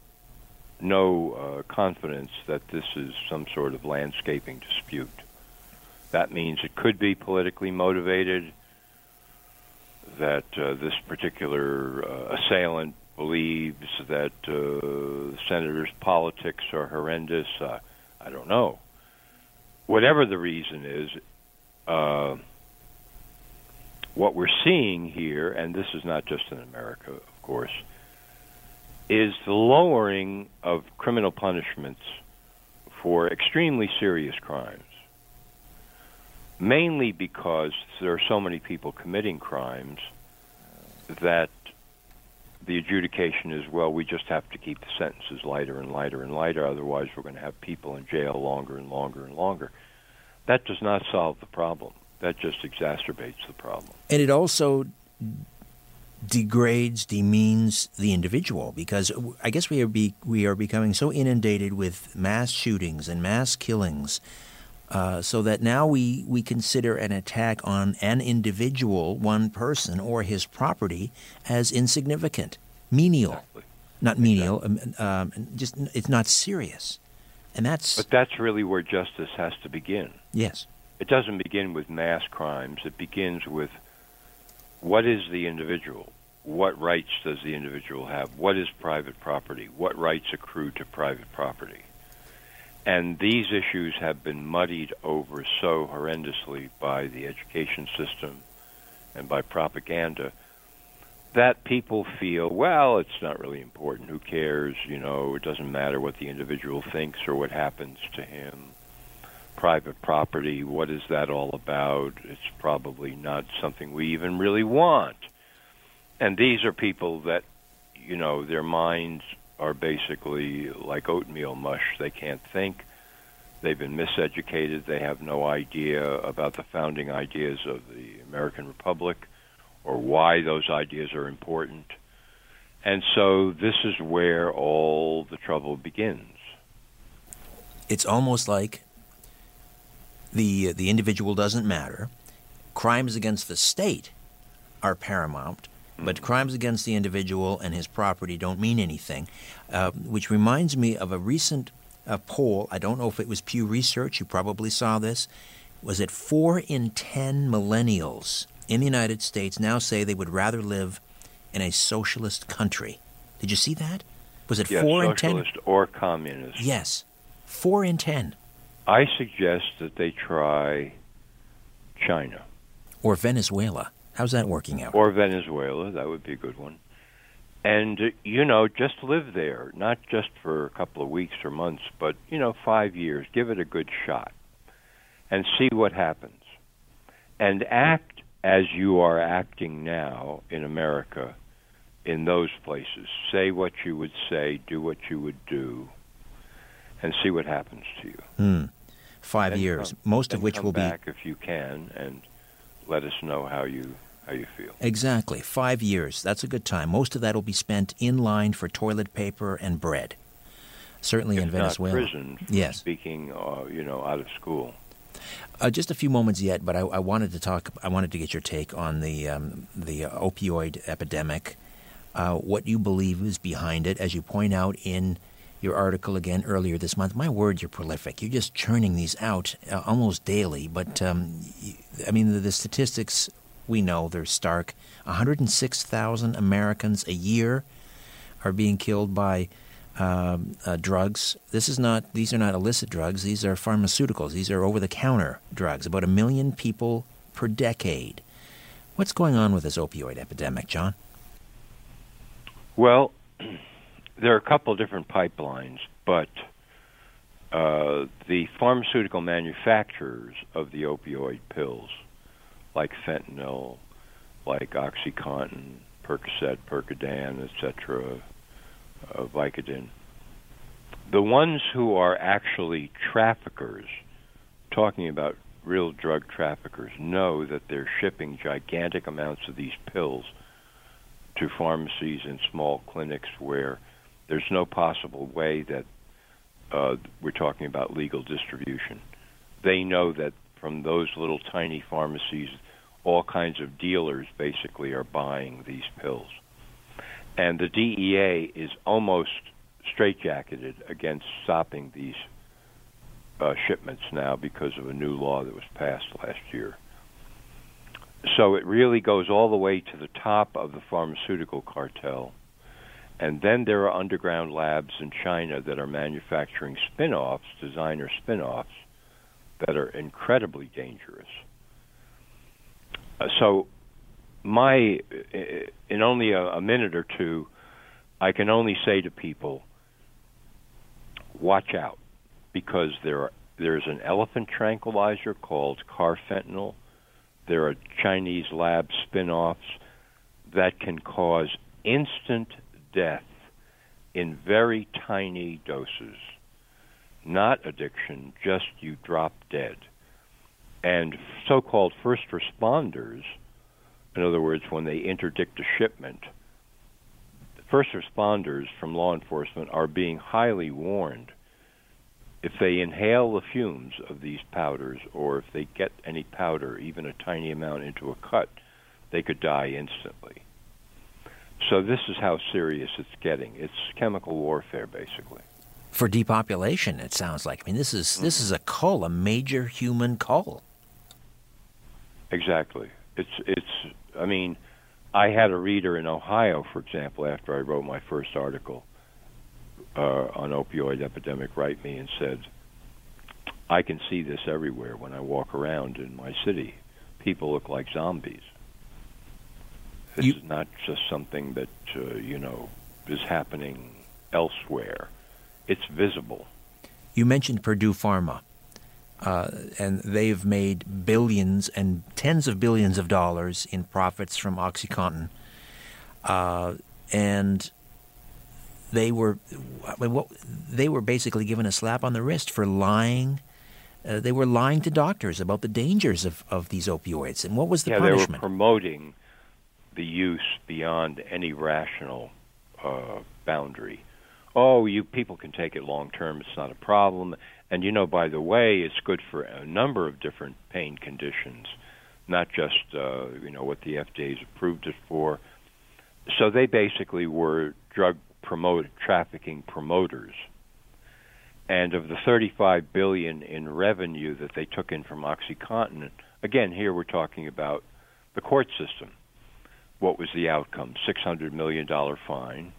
S5: no uh, confidence that this is some sort of landscaping dispute. That means it could be politically motivated, that uh, this particular uh, assailant believes that uh, the senator's politics are horrendous. Uh, I don't know. Whatever the reason is, uh, what we're seeing here, and this is not just in America, of course, is the lowering of criminal punishments for extremely serious crimes, mainly because there are so many people committing crimes that the adjudication is, well, we just have to keep the sentences lighter and lighter and lighter, otherwise we're going to have people in jail longer and longer and longer. That does not solve the problem. That just exacerbates the problem.
S3: And it also degrades, demeans the individual, because I guess we are be, we are becoming so inundated with mass shootings and mass killings, uh, so that now we, we consider an attack on an individual, one person, or his property as insignificant, menial.
S5: Exactly.
S3: Not menial, exactly. um, um, just it's not serious. And that's
S5: But that's really where justice has to begin.
S3: Yes.
S5: It doesn't begin with mass crimes. It begins with what is the individual? What rights does the individual have? What is private property? What rights accrue to private property? And these issues have been muddied over so horrendously by the education system and by propaganda that people feel, well, it's not really important. Who cares? You know, it doesn't matter what the individual thinks or what happens to him. Private property, what is that all about? It's probably not something we even really want. and these are people that, you know, their minds are basically like oatmeal mush. They can't think. They've been miseducated. They have no idea about the founding ideas of the American Republic or why those ideas are important. And so this is where all the trouble begins.
S3: It's almost like the the individual doesn't matter. Crimes against the state are paramount, but crimes against the individual and his property don't mean anything, uh, which reminds me of a recent uh, poll. I don't know if it was Pew Research. You probably saw this. Was it four in ten millennials in the United States now say they would rather live in a socialist country? Did you see that? Was it
S5: yes,
S3: four in ten?
S5: Socialist or communist.
S3: Yes, four in ten.
S5: I suggest that they try China.
S3: Or Venezuela. How's that working out?
S5: Or Venezuela. That would be a good one. And, uh, you know, just live there, not just for a couple of weeks or months, but, you know, five years. Give it a good shot and see what happens. And act as you are acting now in America in those places. Say what you would say, do what you would do, and see what happens to you.
S3: Mm. Five
S5: and
S3: years,
S5: come,
S3: most of which
S5: come
S3: will
S5: back
S3: be...
S5: if you can, and let us know how you how you feel.
S3: Exactly. Five years. That's a good time. Most of that will be spent in line for toilet paper and bread. Certainly
S5: if
S3: in Venezuela.
S5: Not prison for
S3: yes.
S5: speaking, uh, you know, out of school.
S3: Uh, just a few moments yet, but I, I wanted to talk. I wanted to get your take on the um, the uh, opioid epidemic. Uh, what you believe is behind it, as you point out in your article again earlier this month. My word, you're prolific. You're just churning these out uh, almost daily. But um, I mean, the, the statistics we know they're stark. one hundred six thousand Americans a year are being killed by Um, uh, drugs. This is not; these are not illicit drugs. These are pharmaceuticals. These are over-the-counter drugs. About a million people per decade. What's going on with this opioid epidemic, John?
S5: Well, there are a couple different pipelines, but uh, the pharmaceutical manufacturers of the opioid pills, like fentanyl, like OxyContin, Percocet, Percodan, et cetera, Uh, Vicodin. The ones who are actually traffickers, talking about real drug traffickers, know that they're shipping gigantic amounts of these pills to pharmacies and small clinics where there's no possible way that uh, we're talking about legal distribution. They know that from those little tiny pharmacies, all kinds of dealers basically are buying these pills. And the D E A is almost straitjacketed against stopping these uh, shipments now because of a new law that was passed last year. So it really goes all the way to the top of the pharmaceutical cartel. And then there are underground labs in China that are manufacturing spin-offs, designer spin-offs, that are incredibly dangerous. Uh, so My, in only a, a minute or two, I can only say to people, watch out, because there are, there's an elephant tranquilizer called carfentanil. There are Chinese lab spin-offs that can cause instant death in very tiny doses. Not addiction, just you drop dead. And so-called first responders, in other words, when they interdict a shipment, first responders from law enforcement are being highly warned. If they inhale the fumes of these powders, or if they get any powder, even a tiny amount, into a cut, they could die instantly. So this is how serious it's getting. It's chemical warfare, basically.
S3: For depopulation, it sounds like. I mean, this is mm-hmm. this is a cull, a major human cull.
S5: Exactly. It's it's. I mean, I had a reader in Ohio, for example, after I wrote my first article uh, on opioid epidemic, write me and said, I can see this everywhere when I walk around in my city. People look like zombies. This
S3: you...
S5: is not just something that, uh, you know, is happening elsewhere. It's visible.
S3: You mentioned Purdue Pharma. Uh, and they've made billions and tens of billions of dollars in profits from OxyContin. Uh, and they were, I mean, what, they were basically given a slap on the wrist for lying. Uh, they were lying to doctors about the dangers of, of these opioids. And what was the
S5: yeah,
S3: punishment?
S5: They were promoting the use beyond any rational uh, boundary. Oh, you people can take it long term; it's not a problem. And you know, by the way, it's good for a number of different pain conditions, not just uh, you know what the F D A's approved it for. So they basically were drug promote trafficking promoters. And of the thirty-five billion dollars in revenue that they took in from OxyContin, again, here we're talking about the court system. What was the outcome? six hundred million dollars fine.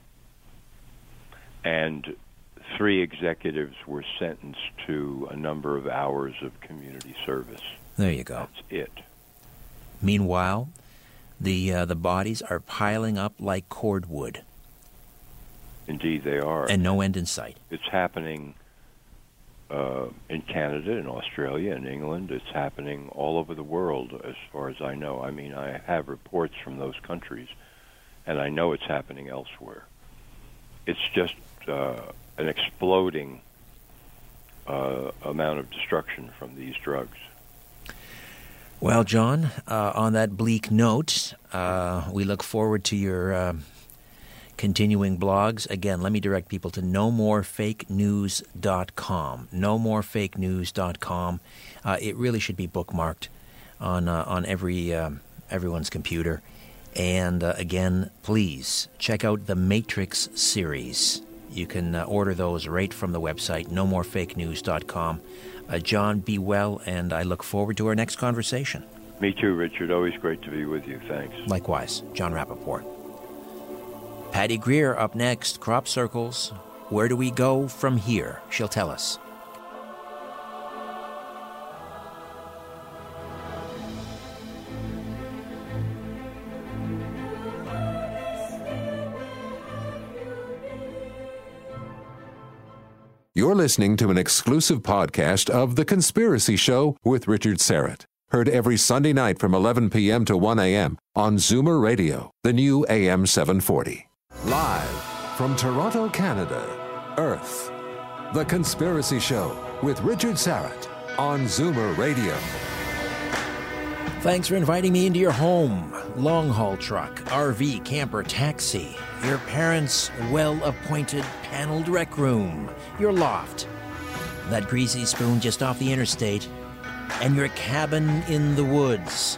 S5: And three executives were sentenced to a number of hours of community service.
S3: There you go.
S5: That's it.
S3: Meanwhile, the uh, the bodies are piling up like cordwood.
S5: Indeed, they are.
S3: And no end in sight.
S5: It's happening uh, in Canada, in Australia, in England. It's happening all over the world, as far as I know. I mean, I have reports from those countries, and I know it's happening elsewhere. It's just uh, an exploding uh, amount of destruction from these drugs.
S3: Well, John, uh, on that bleak note, uh, we look forward to your uh, continuing blogs. Again, let me direct people to no more fake news dot com. no more fake news dot com. Uh, it really should be bookmarked on uh, on every um, everyone's computer. And uh, again, please check out the Matrix series. You can uh, order those right from the website, no more fake news dot com. Uh, John, be well, and I look forward to our next conversation.
S5: Me too, Richard. Always great to be with you. Thanks.
S3: Likewise, John Rappaport. Patty Greer up next, Crop Circles. Where do we go from here? She'll tell us.
S1: You're listening to an exclusive podcast of The Conspiracy Show with Richard Serrett. Heard every Sunday night from eleven p.m. to one a.m. on Zoomer Radio, the new A M seven forty. Live from Toronto, Canada, Earth. The Conspiracy Show with Richard Serrett on Zoomer Radio.
S3: Thanks for inviting me into your home. Long-haul truck, R V, camper, taxi. Your parents' well-appointed paneled rec room. Your loft. That greasy spoon just off the interstate. And your cabin in the woods.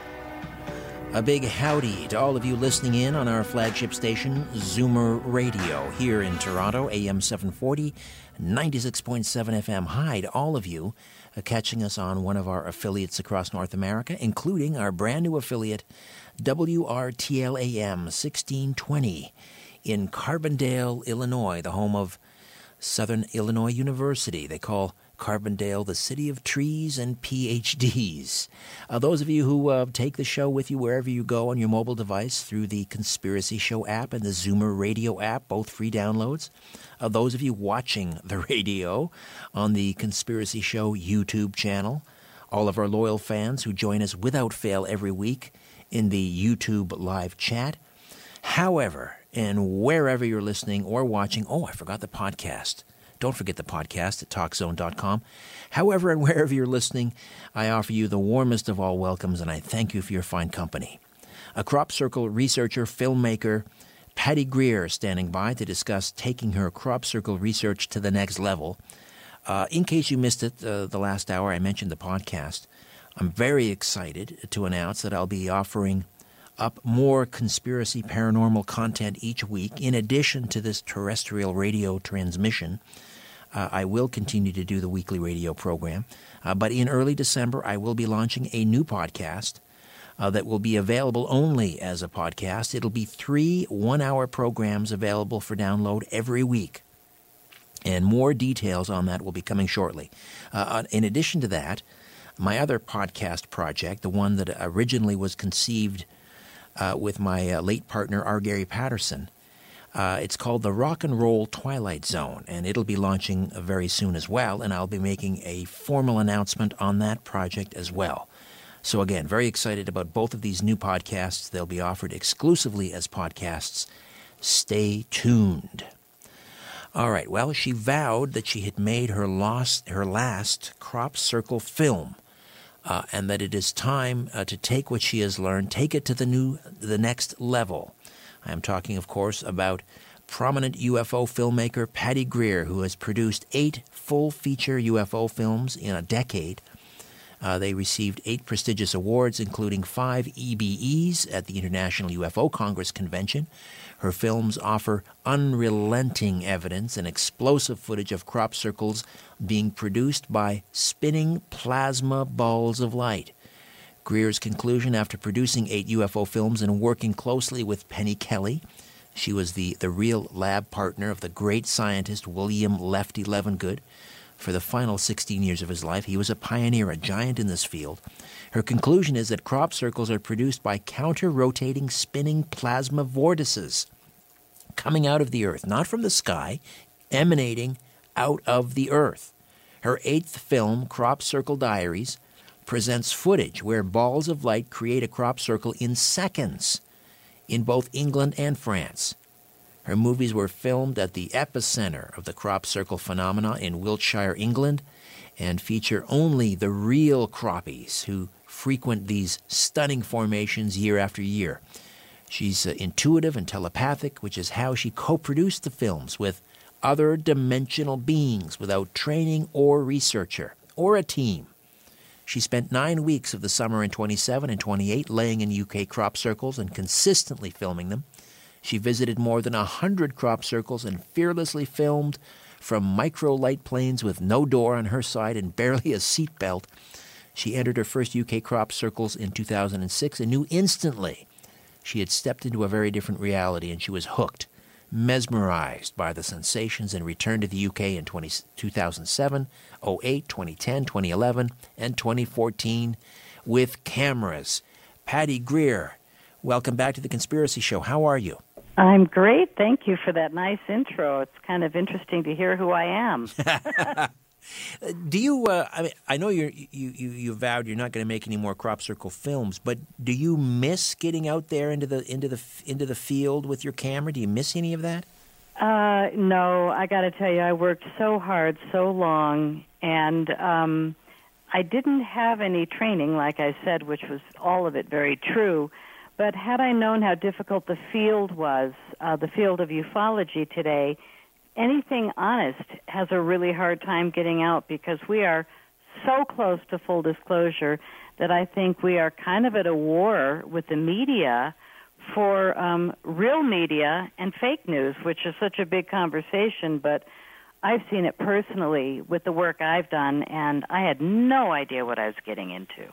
S3: A big howdy to all of you listening in on our flagship station, Zoomer Radio, here in Toronto, A M seven forty, ninety-six point seven F M. Hi to all of you uh, catching us on one of our affiliates across North America, including our brand new affiliate, W R T L A M sixteen twenty, in Carbondale, Illinois, the home of Southern Illinois University. They call Carbondale the city of trees and P H Ds. Uh, those of you who uh, take the show with you wherever you go on your mobile device through the Conspiracy Show app and the Zoomer Radio app, both free downloads. Uh, those of you watching the radio on the Conspiracy Show YouTube channel. All of our loyal fans who join us without fail every week in the YouTube live chat. However, and wherever you're listening or watching, oh, I forgot the podcast. Don't forget the podcast at talk zone dot com. However and wherever you're listening, I offer you the warmest of all welcomes, and I thank you for your fine company. A Crop Circle researcher, filmmaker, Patty Greer, standing by to discuss taking her Crop Circle research to the next level. Uh, in case you missed it, uh, the last hour I mentioned the podcast. I'm very excited to announce that I'll be offering up more conspiracy paranormal content each week. In addition to this terrestrial radio transmission, uh, I will continue to do the weekly radio program. Uh, but in early December, I will be launching a new podcast uh, that will be available only as a podcast. It'll be three one-hour programs available for download every week. And more details on that will be coming shortly. Uh, in addition to that, my other podcast project, the one that originally was conceived Uh, with my uh, late partner, R. Gary Patterson. Uh, it's called the Rock and Roll Twilight Zone, and it'll be launching very soon as well, and I'll be making a formal announcement on that project as well. So again, very excited about both of these new podcasts. They'll be offered exclusively as podcasts. Stay tuned. All right, well, she vowed that she had made her, lost, her last crop circle film, uh, and that it is time uh, to take what she has learned, take it to the new, the next level. I am talking, of course, about prominent U F O filmmaker Patty Greer, who has produced eight full-feature U F O films in a decade. Uh, they received eight prestigious awards, including five E B Es at the International U F O Congress Convention. Her films offer unrelenting evidence and explosive footage of crop circles being produced by spinning plasma balls of light. Greer's conclusion after producing eight U F O films and working closely with Penny Kelly — she was the, the real lab partner of the great scientist William Lefty Levengood — for the final sixteen years of his life. He was a pioneer, a giant in this field. Her conclusion is that crop circles are produced by counter-rotating spinning plasma vortices coming out of the Earth, not from the sky, emanating out of the Earth. Her eighth film, Crop Circle Diaries, presents footage where balls of light create a crop circle in seconds in both England and France. Her movies were filmed at the epicenter of the crop circle phenomena in Wiltshire, England, and feature only the real croppies who frequent these stunning formations year after year. She's uh, intuitive and telepathic, which is how she co-produced the films with other dimensional beings without training or researcher or a team. She spent nine weeks of the summer in twenty-seven and twenty-eight laying in U K crop circles and consistently filming them. She visited more than a hundred crop circles and fearlessly filmed from micro-light planes with no door on her side and barely a seat belt. She entered her first U K crop circles in two thousand six and knew instantly she had stepped into a very different reality, and she was hooked, mesmerized by the sensations, and returned to the U K in two thousand seven, oh eight, twenty ten, twenty eleven, and twenty fourteen with cameras. Patty Greer, welcome back to The Conspiracy Show. How are you?
S6: I'm great. Thank you for that nice intro. It's kind of interesting to hear who I am.
S3: Do you, uh, I mean, I know you're, you, you, you vowed you're not going to make any more crop circle films, but do you miss getting out there into the, into the, into the field with your camera? Do you miss any of that?
S6: Uh, no, I got to tell you, I worked so hard, so long, and um, I didn't have any training, like I said, which was all of it very true. But had I known how difficult the field was, uh, the field of ufology today, anything honest has a really hard time getting out, because we are so close to full disclosure that I think we are kind of at a war with the media for um, real media and fake news, which is such a big conversation. But I've seen it personally with the work I've done, and I had no idea what I was getting into.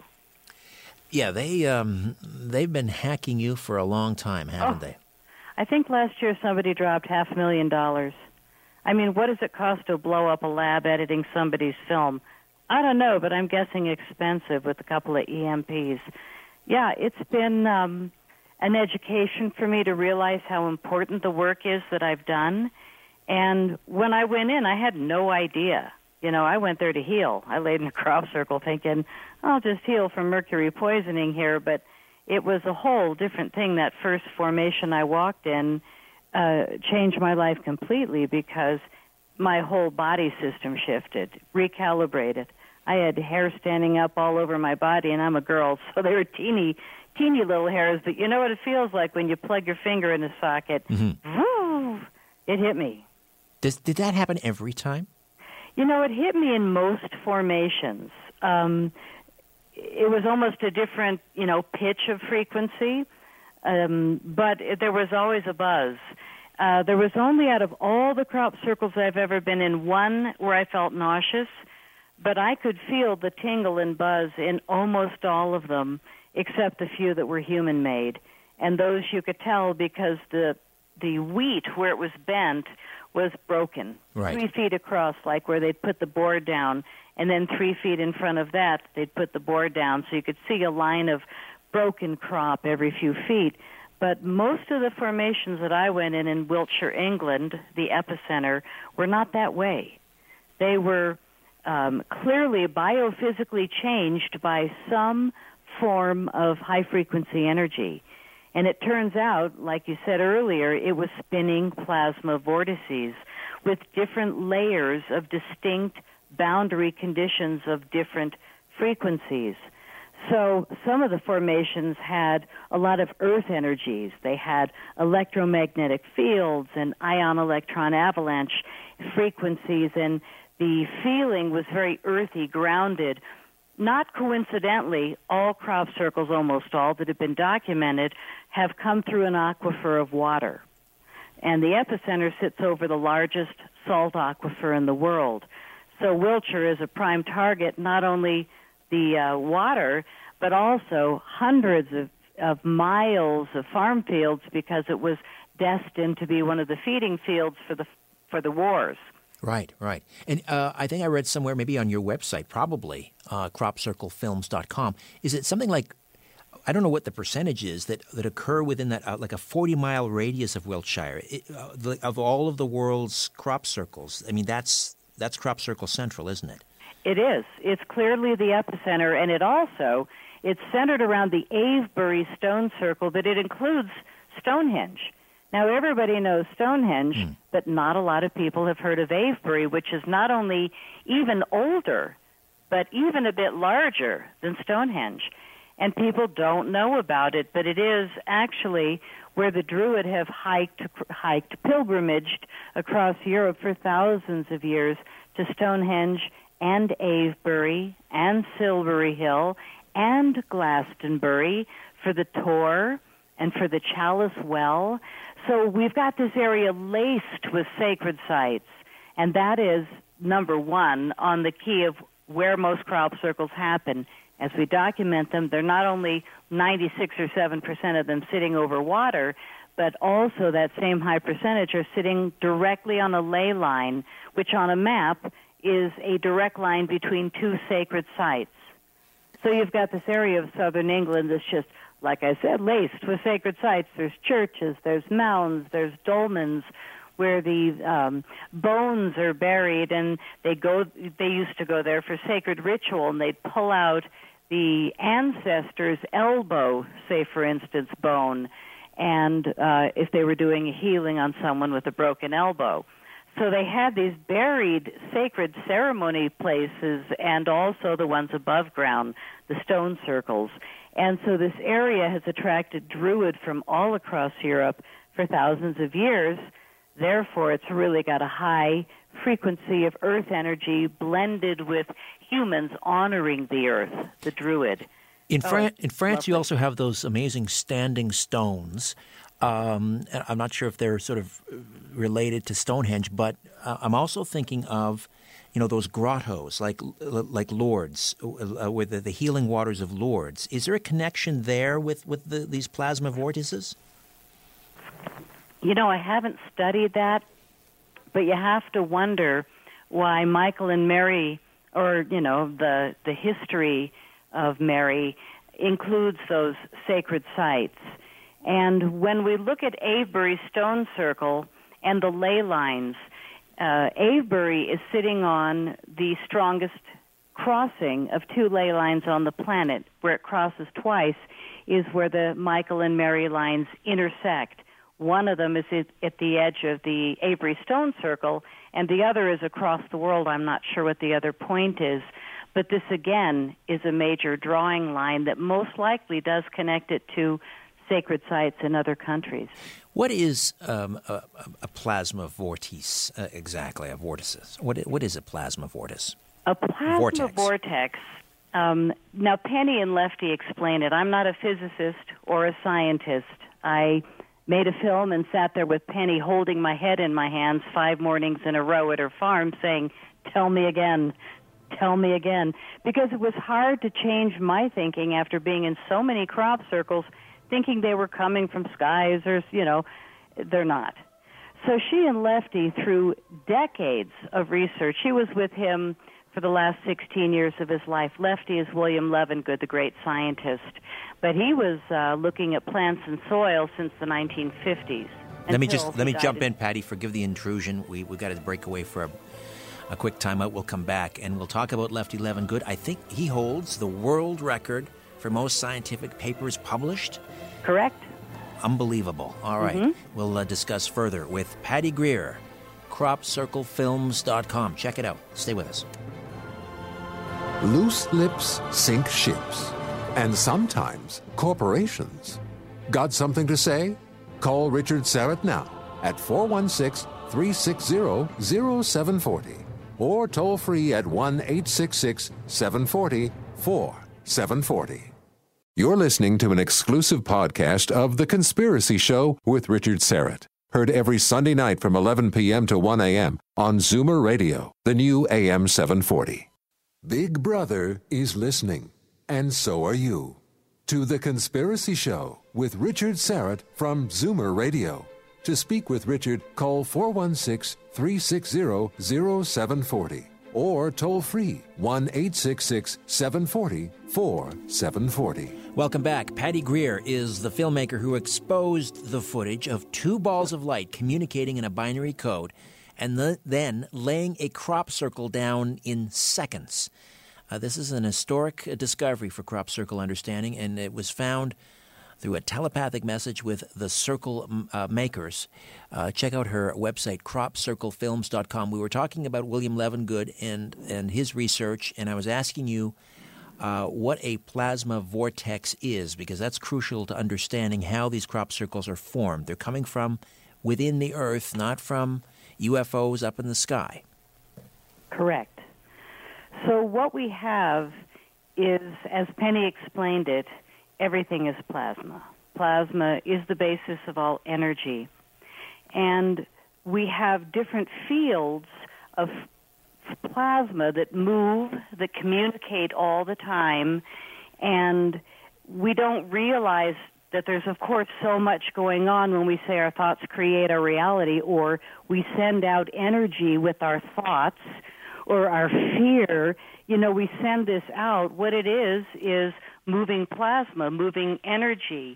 S3: Yeah, they, um, they've been hacking you for a long time, haven't
S6: oh,
S3: they?
S6: I think last year somebody dropped half a million dollars. I mean, what does it cost to blow up a lab editing somebody's film? I don't know, but I'm guessing expensive with a couple of E M Ps. Yeah, it's been um, an education for me to realize how important the work is that I've done. And when I went in, I had no idea. You know, I went there to heal. I laid in a crop circle thinking, I'll just heal from mercury poisoning here. But it was a whole different thing. That first formation I walked in uh, changed my life completely, because my whole body system shifted, recalibrated. I had hair standing up all over my body, and I'm a girl, so they were teeny, teeny little hairs. But you know what it feels like when you plug your finger in a socket? Mm-hmm. Woo! It hit me.
S3: Does, did that happen every time?
S6: You know, it hit me in most formations. Um, it was almost a different, you know, pitch of frequency, um, but it, there was always a buzz. Uh, there was only, out of all the crop circles I've ever been in, one where I felt nauseous, but I could feel the tingle and buzz in almost all of them, except the few that were human-made. And those you could tell because the the wheat where it was bent was broken,
S3: right.
S6: three feet across, like where they'd put the board down, and then three feet in front of that, they'd put the board down, so you could see a line of broken crop every few feet. But most of the formations that I went in in Wiltshire, England, the epicenter, were not that way. They were um, clearly biophysically changed by some form of high-frequency energy. And it turns out, like you said earlier, it was spinning plasma vortices with different layers of distinct boundary conditions of different frequencies. So some of the formations had a lot of earth energies. They had electromagnetic fields and ion-electron avalanche frequencies, and the feeling was very earthy, grounded. Not coincidentally, all crop circles, almost all that have been documented, have come through an aquifer of water. And the epicenter sits over the largest salt aquifer in the world. So Wiltshire is a prime target, not only the uh, water, but also hundreds of, of miles of farm fields, because it was destined to be one of the feeding fields for the for the wars.
S3: Right, right. And uh, I think I read somewhere, maybe on your website, probably, uh, crop circle films dot com, is it something like, I don't know what the percentage is, that, that occur within that, uh, like a forty-mile radius of Wiltshire, it, uh, the, of all of the world's crop circles. I mean, that's that's Crop Circle Central, isn't it?
S6: It is. It's clearly the epicenter, and it also, it's centered around the Avebury stone circle, but it includes Stonehenge. Now, everybody knows Stonehenge, mm. but not a lot of people have heard of Avebury, which is not only even older, but even a bit larger than Stonehenge. And people don't know about it, but it is actually where the Druid have hiked, hiked, pilgrimaged across Europe for thousands of years to Stonehenge and Avebury and Silbury Hill and Glastonbury for the Tor and for the Chalice Well. So we've got this area laced with sacred sites, and that is, number one, on the key of where most crop circles happen. As we document them, they're not only ninety-six or seven percent of them sitting over water, but also that same high percentage are sitting directly on a ley line, which on a map is a direct line between two sacred sites. So you've got this area of southern England that's just, like I said, laced with sacred sites. There's churches, there's mounds, there's dolmens where the um, bones are buried, and they go. They used to go there for sacred ritual, and they'd pull out the ancestor's elbow, say, for instance, bone, and uh, if they were doing a healing on someone with a broken elbow. So they had these buried sacred ceremony places, and also the ones above ground, the stone circles. And so this area has attracted Druid from all across Europe for thousands of years. Therefore, it's really got a high frequency of earth energy blended with humans honoring the earth, the Druid.
S3: In, Fran-
S6: oh,
S3: in France,
S6: lovely.
S3: You also have those amazing standing stones. Um, I'm not sure if they're sort of related to Stonehenge, but uh, I'm also thinking of, you know, those grottos like like Lourdes, uh, with the, the healing waters of Lourdes. Is there a connection there with with the, these plasma vortices?
S6: You know, I haven't studied that, but you have to wonder why Michael and Mary, or, you know, the the history of Mary includes those sacred sites. And when we look at Avebury Stone Circle and the ley lines, uh, Avebury is sitting on the strongest crossing of two ley lines on the planet. Where it crosses twice is where the Michael and Mary lines intersect. One of them is at the edge of the Avebury Stone Circle, and the other is across the world. I'm not sure what the other point is. But this, again, is a major drawing line that most likely does connect it to sacred sites in other countries.
S3: What is um, a, a plasma vortice uh, exactly, a vortices? What, what is a plasma vortice?
S6: A plasma
S3: vortex.
S6: vortex. Um, now, Penny and Lefty explain it. I'm not a physicist or a scientist. I made a film and sat there with Penny holding my head in my hands five mornings in a row at her farm saying, "Tell me again, tell me again," because it was hard to change my thinking after being in so many crop circles, thinking they were coming from skies or, you know, they're not. So she and Lefty, through decades of research, she was with him for the last sixteen years of his life. Lefty is William Levengood, the great scientist. But he was uh, looking at plants and soil since the nineteen fifties.
S3: Let me just let me jump in, Patty. Forgive the intrusion. We we got to break away for a, a quick timeout. We'll come back and we'll talk about Lefty Levengood. I think he holds the world record for most scientific papers published?
S6: Correct.
S3: Unbelievable. All right. Mm-hmm. We'll uh, discuss further with Patty Greer, crop circle films dot com. Check it out. Stay with us.
S1: Loose lips sink ships, and sometimes corporations. Got something to say? Call Richard Syrett now at four one six, three six zero, zero seven four zero or toll free at one eight six six, seven four zero, four seven four zero. You're listening to an exclusive podcast of The Conspiracy Show with Richard Syrett. Heard every Sunday night from eleven p.m. to one a.m. on Zoomer Radio, the new A M seven forty. Big Brother is listening, and so are you. To The Conspiracy Show with Richard Syrett from Zoomer Radio. To speak with Richard, call four one six, three six zero, zero seven four zero or toll free one eight six six, seven four zero, four seven four zero.
S3: Welcome back. Patty Greer is the filmmaker who exposed the footage of two balls of light communicating in a binary code and the, then laying a crop circle down in seconds. Uh, this is an historic discovery for crop circle understanding, and it was found through a telepathic message with the circle uh, makers. Uh, check out her website, crop circle films dot com. We were talking about William Levengood and, and his research, and I was asking you uh, what a plasma vortex is, because that's crucial to understanding how these crop circles are formed. They're coming from within the Earth, not from U F Os up in the sky.
S6: Correct. So what we have is, as Penny explained it, everything is plasma. Plasma is the basis of all energy. And we have different fields of plasma that move, that communicate all the time, and we don't realize that there's, of course, so much going on when we say our thoughts create our reality, or we send out energy with our thoughts, or our fear. You know, we send this out. What it is is moving plasma, moving energy,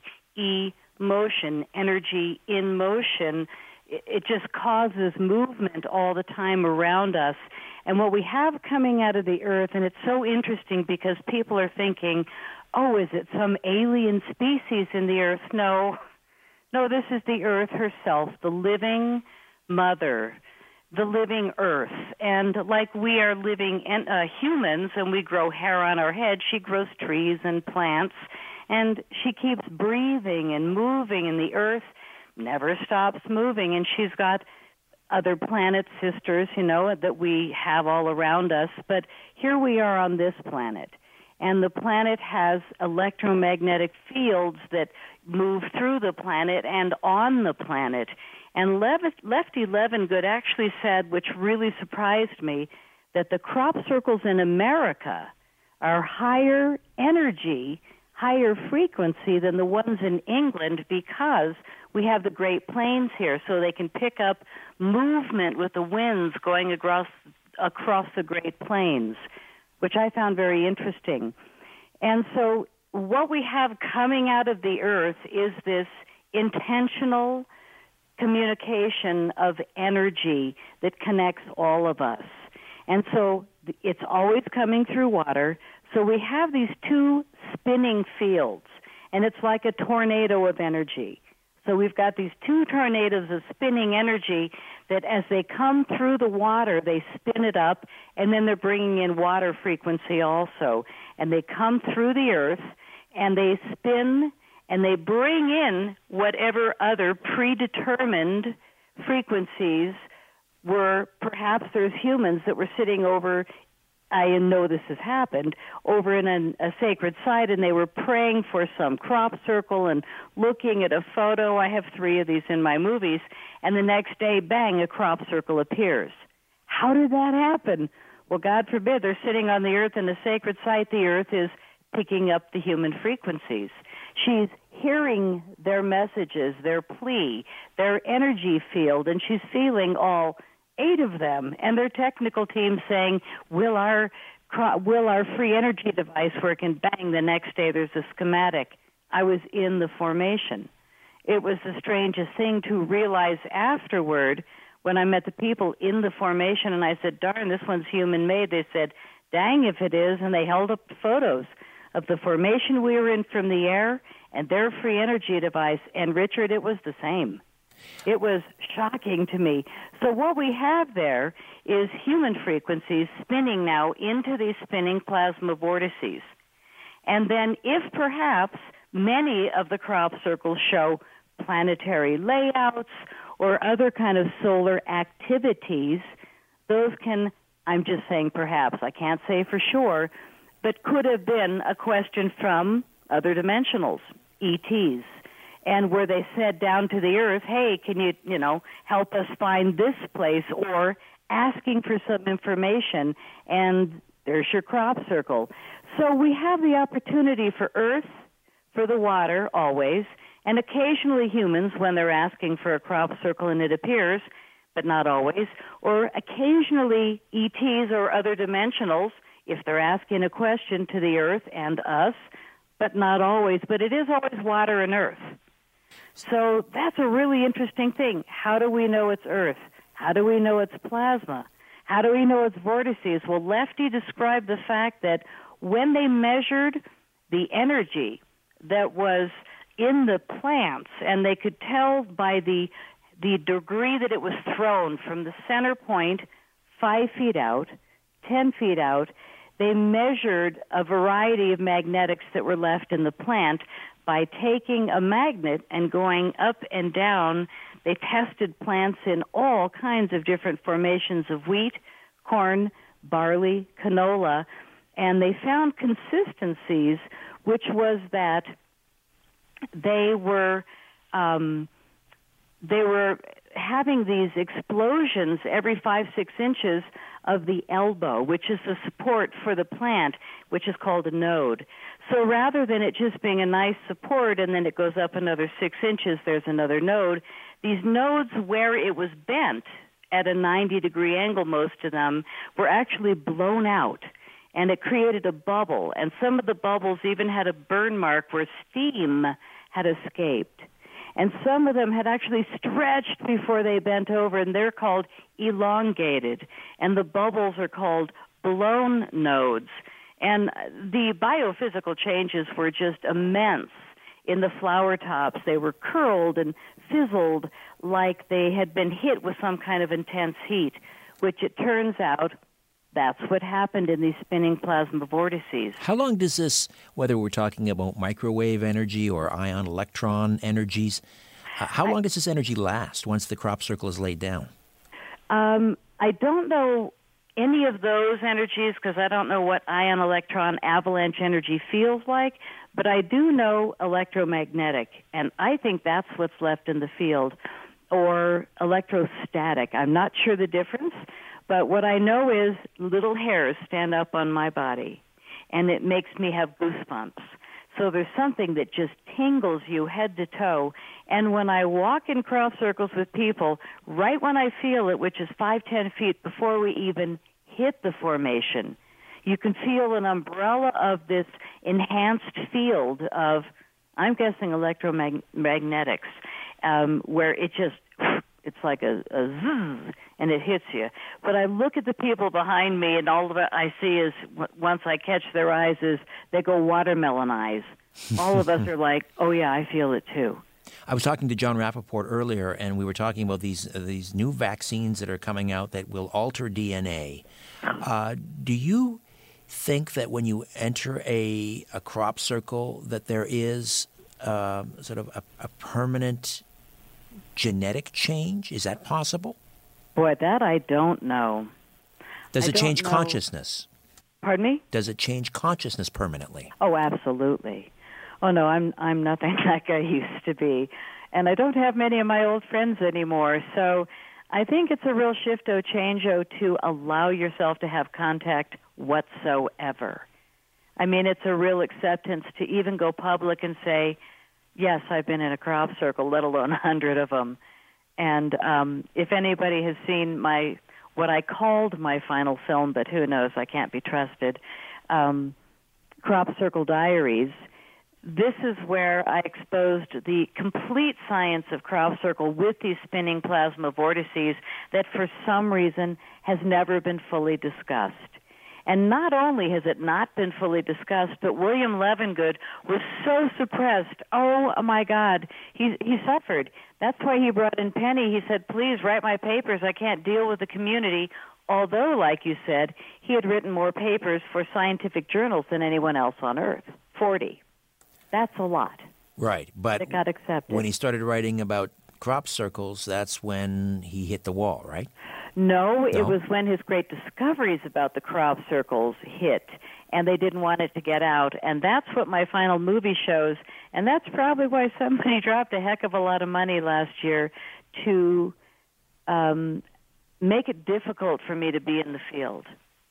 S6: emotion, energy in motion. It just causes movement all the time around us. And what we have coming out of the earth, and it's so interesting because people are thinking, oh, is it some alien species in the earth? No. No, this is the earth herself, the living mother, the living earth. And like we are living uh, humans and we grow hair on our head, she grows trees and plants, and she keeps breathing and moving, and the earth never stops moving. And she's got other planet sisters, you know, that we have all around us. But here we are on this planet, and the planet has electromagnetic fields that move through the planet and on the planet. And Lefty Levengood actually said, which really surprised me, that the crop circles in America are higher energy, higher frequency than the ones in England, because we have the Great Plains here, so they can pick up movement with the winds going across, across the Great Plains, which I found very interesting. And so what we have coming out of the earth is this intentional communication of energy that connects all of us. And so it's always coming through water. So we have these two spinning fields, and it's like a tornado of energy. So we've got these two tornadoes of spinning energy that as they come through the water, they spin it up, and then they're bringing in water frequency also. And they come through the earth, and they spin, and they bring in whatever other predetermined frequencies were. Perhaps there's humans that were sitting over, I know this has happened, over in an, a sacred site, and they were praying for some crop circle and looking at a photo. I have three of these in my movies, and the next day, bang, a crop circle appears. How did that happen? Well, God forbid, they're sitting on the earth in a sacred site. The earth is picking up the human frequencies. She's hearing their messages, their plea, their energy field, and she's feeling all eight of them, and their technical team saying, will our will our free energy device work? And bang, the next day there's a schematic. I was in the formation. It was the strangest thing to realize afterward when I met the people in the formation, and I said, darn, this one's human-made. They said, dang if it is, and they held up photos of the formation we were in from the air and their free energy device. And, Richard, it was the same. It was shocking to me. So what we have there is human frequencies spinning now into these spinning plasma vortices. And then if perhaps many of the crop circles show planetary layouts or other kind of solar activities, those can, I'm just saying perhaps, I can't say for sure, but could have been a question from other dimensionals, E Ts. And where they said down to the earth, hey, can you, you know, help us find this place, or asking for some information, and there's your crop circle. So we have the opportunity for earth, for the water, always, and occasionally humans when they're asking for a crop circle and it appears, but not always, or occasionally E Ts or other dimensionals if they're asking a question to the earth and us, but not always. But it is always water and earth. So that's a really interesting thing. How do we know it's earth? How do we know it's plasma? How do we know it's vortices? Well, Lefty described the fact that when they measured the energy that was in the plants, and they could tell by the the degree that it was thrown from the center point five feet out, ten feet out, they measured a variety of magnetics that were left in the plant by taking a magnet and going up and down. They tested plants in all kinds of different formations of wheat, corn, barley, canola, and they found consistencies, which was that they were um, they were having these explosions every five, six inches of the elbow, which is the support for the plant, which is called a node. So rather than it just being a nice support and then it goes up another six inches, there's another node, these nodes where it was bent at a ninety degree angle, most of them, were actually blown out. And it created a bubble. And some of the bubbles even had a burn mark where steam had escaped. And some of them had actually stretched before they bent over, and they're called elongated. And the bubbles are called blown nodes. And the biophysical changes were just immense in the flower tops. They were curled and fizzled like they had been hit with some kind of intense heat, which it turns out that's what happened in these spinning plasma vortices.
S3: How long does this, whether we're talking about microwave energy or ion electron energies, uh, how long does this energy last once the crop circle is laid down?
S6: Um, I don't know any of those energies because I don't know what ion electron avalanche energy feels like, but I do know electromagnetic, and I think that's what's left in the field, or electrostatic. I'm not sure the difference. But what I know is little hairs stand up on my body, and it makes me have goosebumps. So there's something that just tingles you head to toe. And when I walk in crop circles with people, right when I feel it, which is five, ten feet before we even hit the formation, you can feel an umbrella of this enhanced field of, I'm guessing, electromagnetics, um, where it just... It's like a, a zzz, and it hits you. But I look at the people behind me, and all of it I see is, once I catch their eyes, is they go watermelon eyes. All of us are like, oh, yeah, I feel it too.
S3: I was talking to John Rappaport earlier, and we were talking about these uh, these new vaccines that are coming out that will alter D N A. Uh, do you think that when you enter a, a crop circle that there is uh, sort of a, a permanent genetic change? Is that possible?
S6: Boy, that I don't know.
S3: Does
S6: I
S3: it change
S6: know.
S3: consciousness?
S6: Pardon me?
S3: Does it change consciousness permanently?
S6: Oh, absolutely. Oh, no, I'm I'm nothing like I used to be. And I don't have many of my old friends anymore. So I think it's a real shifto changeo to allow yourself to have contact whatsoever. I mean, it's a real acceptance to even go public and say, yes, I've been in a crop circle, let alone a hundred of them. And um, if anybody has seen my what I called my final film, but who knows, I can't be trusted, um, Crop Circle Diaries, this is where I exposed the complete science of crop circle with these spinning plasma vortices that for some reason has never been fully discussed. And not only has it not been fully discussed, but William Levengood was so suppressed. Oh, my God. He, he suffered. That's why he brought in Penny. He said, please write my papers. I can't deal with the community. Although, like you said, he had written more papers for scientific journals than anyone else on Earth. forty. That's a lot.
S3: Right. But
S6: it got accepted.
S3: When he started writing about crop circles, that's when he hit the wall, right?
S6: No,
S3: No,
S6: it was when his great discoveries about the crop circles hit, and they didn't want it to get out. And that's what my final movie shows, and that's probably why somebody dropped a heck of a lot of money last year to um, make it difficult for me to be in the field.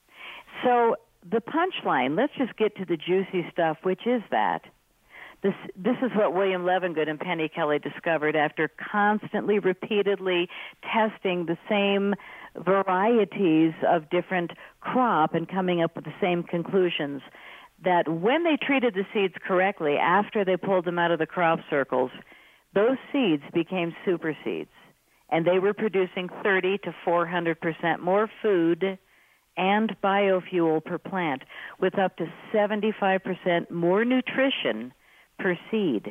S6: So the punchline, let's just get to the juicy stuff, which is that. This, this is what William Levengood and Penny Kelly discovered after constantly, repeatedly testing the same varieties of different crop and coming up with the same conclusions, that when they treated the seeds correctly after they pulled them out of the crop circles, those seeds became super seeds, and they were producing thirty to four hundred percent more food and biofuel per plant, with up to seventy-five percent more nutrition per seed.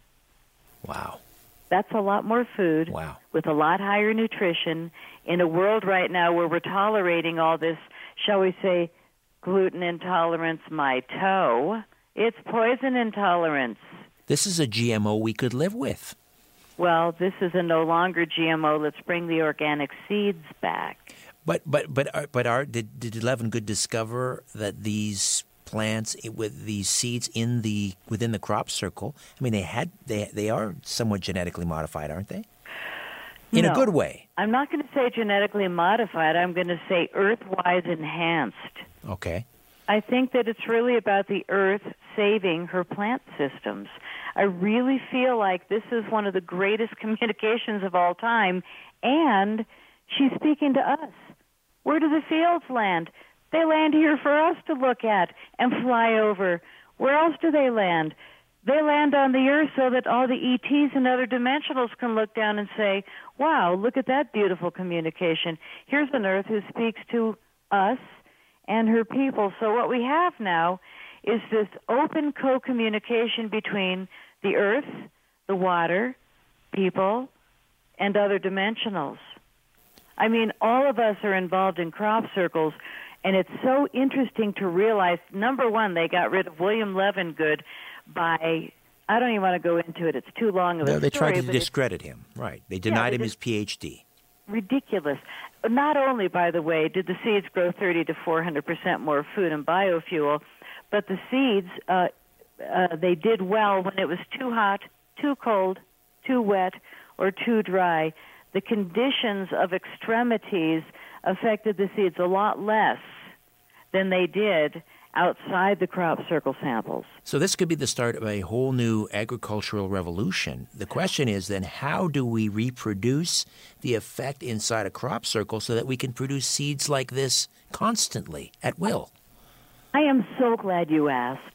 S3: Wow.
S6: That's a lot more food
S3: wow.
S6: with a lot higher nutrition in a world right now where we're tolerating all this, shall we say, gluten intolerance, my toe. It's poison intolerance.
S3: This is a G M O we could live with.
S6: Well, this is a no longer G M O. Let's bring the organic seeds back.
S3: But but but but are, did did Levengood discover that these plants with these seeds in the within the crop circle? I mean, they had they they are somewhat genetically modified, aren't they? In
S6: no,
S3: a good way.
S6: I'm not going to say genetically modified. I'm going to say earth-wise enhanced.
S3: Okay.
S6: I think that it's really about the earth saving her plant systems. I really feel like this is one of the greatest communications of all time, and she's speaking to us. Where do the fields land? They land here for us to look at and fly over. Where else do they land? They land on the earth so that all the E Ts and other dimensionals can look down and say, wow, look at that beautiful communication. Here's an earth who speaks to us and her people. So what we have now is this open co-communication between the earth, the water, people, and other dimensionals. I mean, all of us are involved in crop circles, and it's so interesting to realize, number one, they got rid of William Levengood by, I don't even want to go into it, it's too long of a
S3: no, they
S6: story.
S3: tried to discredit him, right. They denied
S6: yeah,
S3: him his P H D.
S6: Ridiculous. Not only, by the way, did the seeds grow thirty to four hundred percent more food and biofuel, but the seeds, uh, uh, they did well when it was too hot, too cold, too wet, or too dry. The conditions of extremities affected the seeds a lot less than they did outside the crop circle samples.
S3: So this could be the start of a whole new agricultural revolution. The question is then, how do we reproduce the effect inside a crop circle so that we can produce seeds like this constantly, at will?
S6: I am so glad you asked.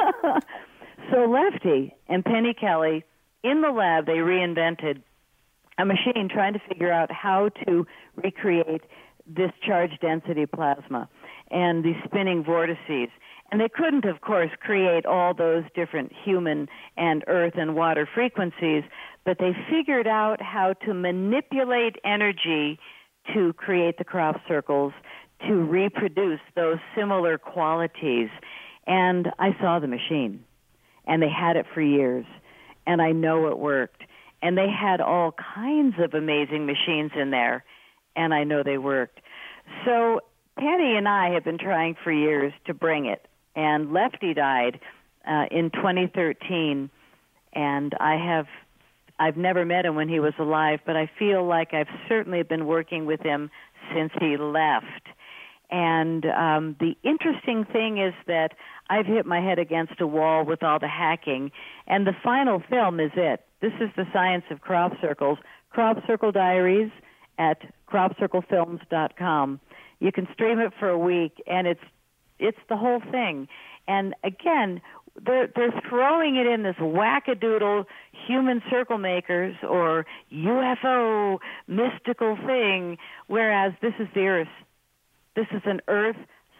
S6: So Lefty and Penny Kelly, in the lab, they reinvented a machine trying to figure out how to recreate this charge density plasma and these spinning vortices. And they couldn't, of course, create all those different human and earth and water frequencies, but they figured out how to manipulate energy to create the crop circles, to reproduce those similar qualities. And I saw the machine, and they had it for years, and I know it worked. And they had all kinds of amazing machines in there, and I know they worked. So Penny and I have been trying for years to bring it, and Lefty died uh, in twenty thirteen, and I have I've never met him when he was alive, but I feel like I've certainly been working with him since he left. And um, the interesting thing is that I've hit my head against a wall with all the hacking, and the final film is it. This is the science of crop circles. Crop Circle Diaries at crop circle films dot com. You can stream it for a week, and it's it's the whole thing. And again, they're they're throwing it in this wackadoodle human circle makers or U F O mystical thing, whereas this is the Earth. This is an Earth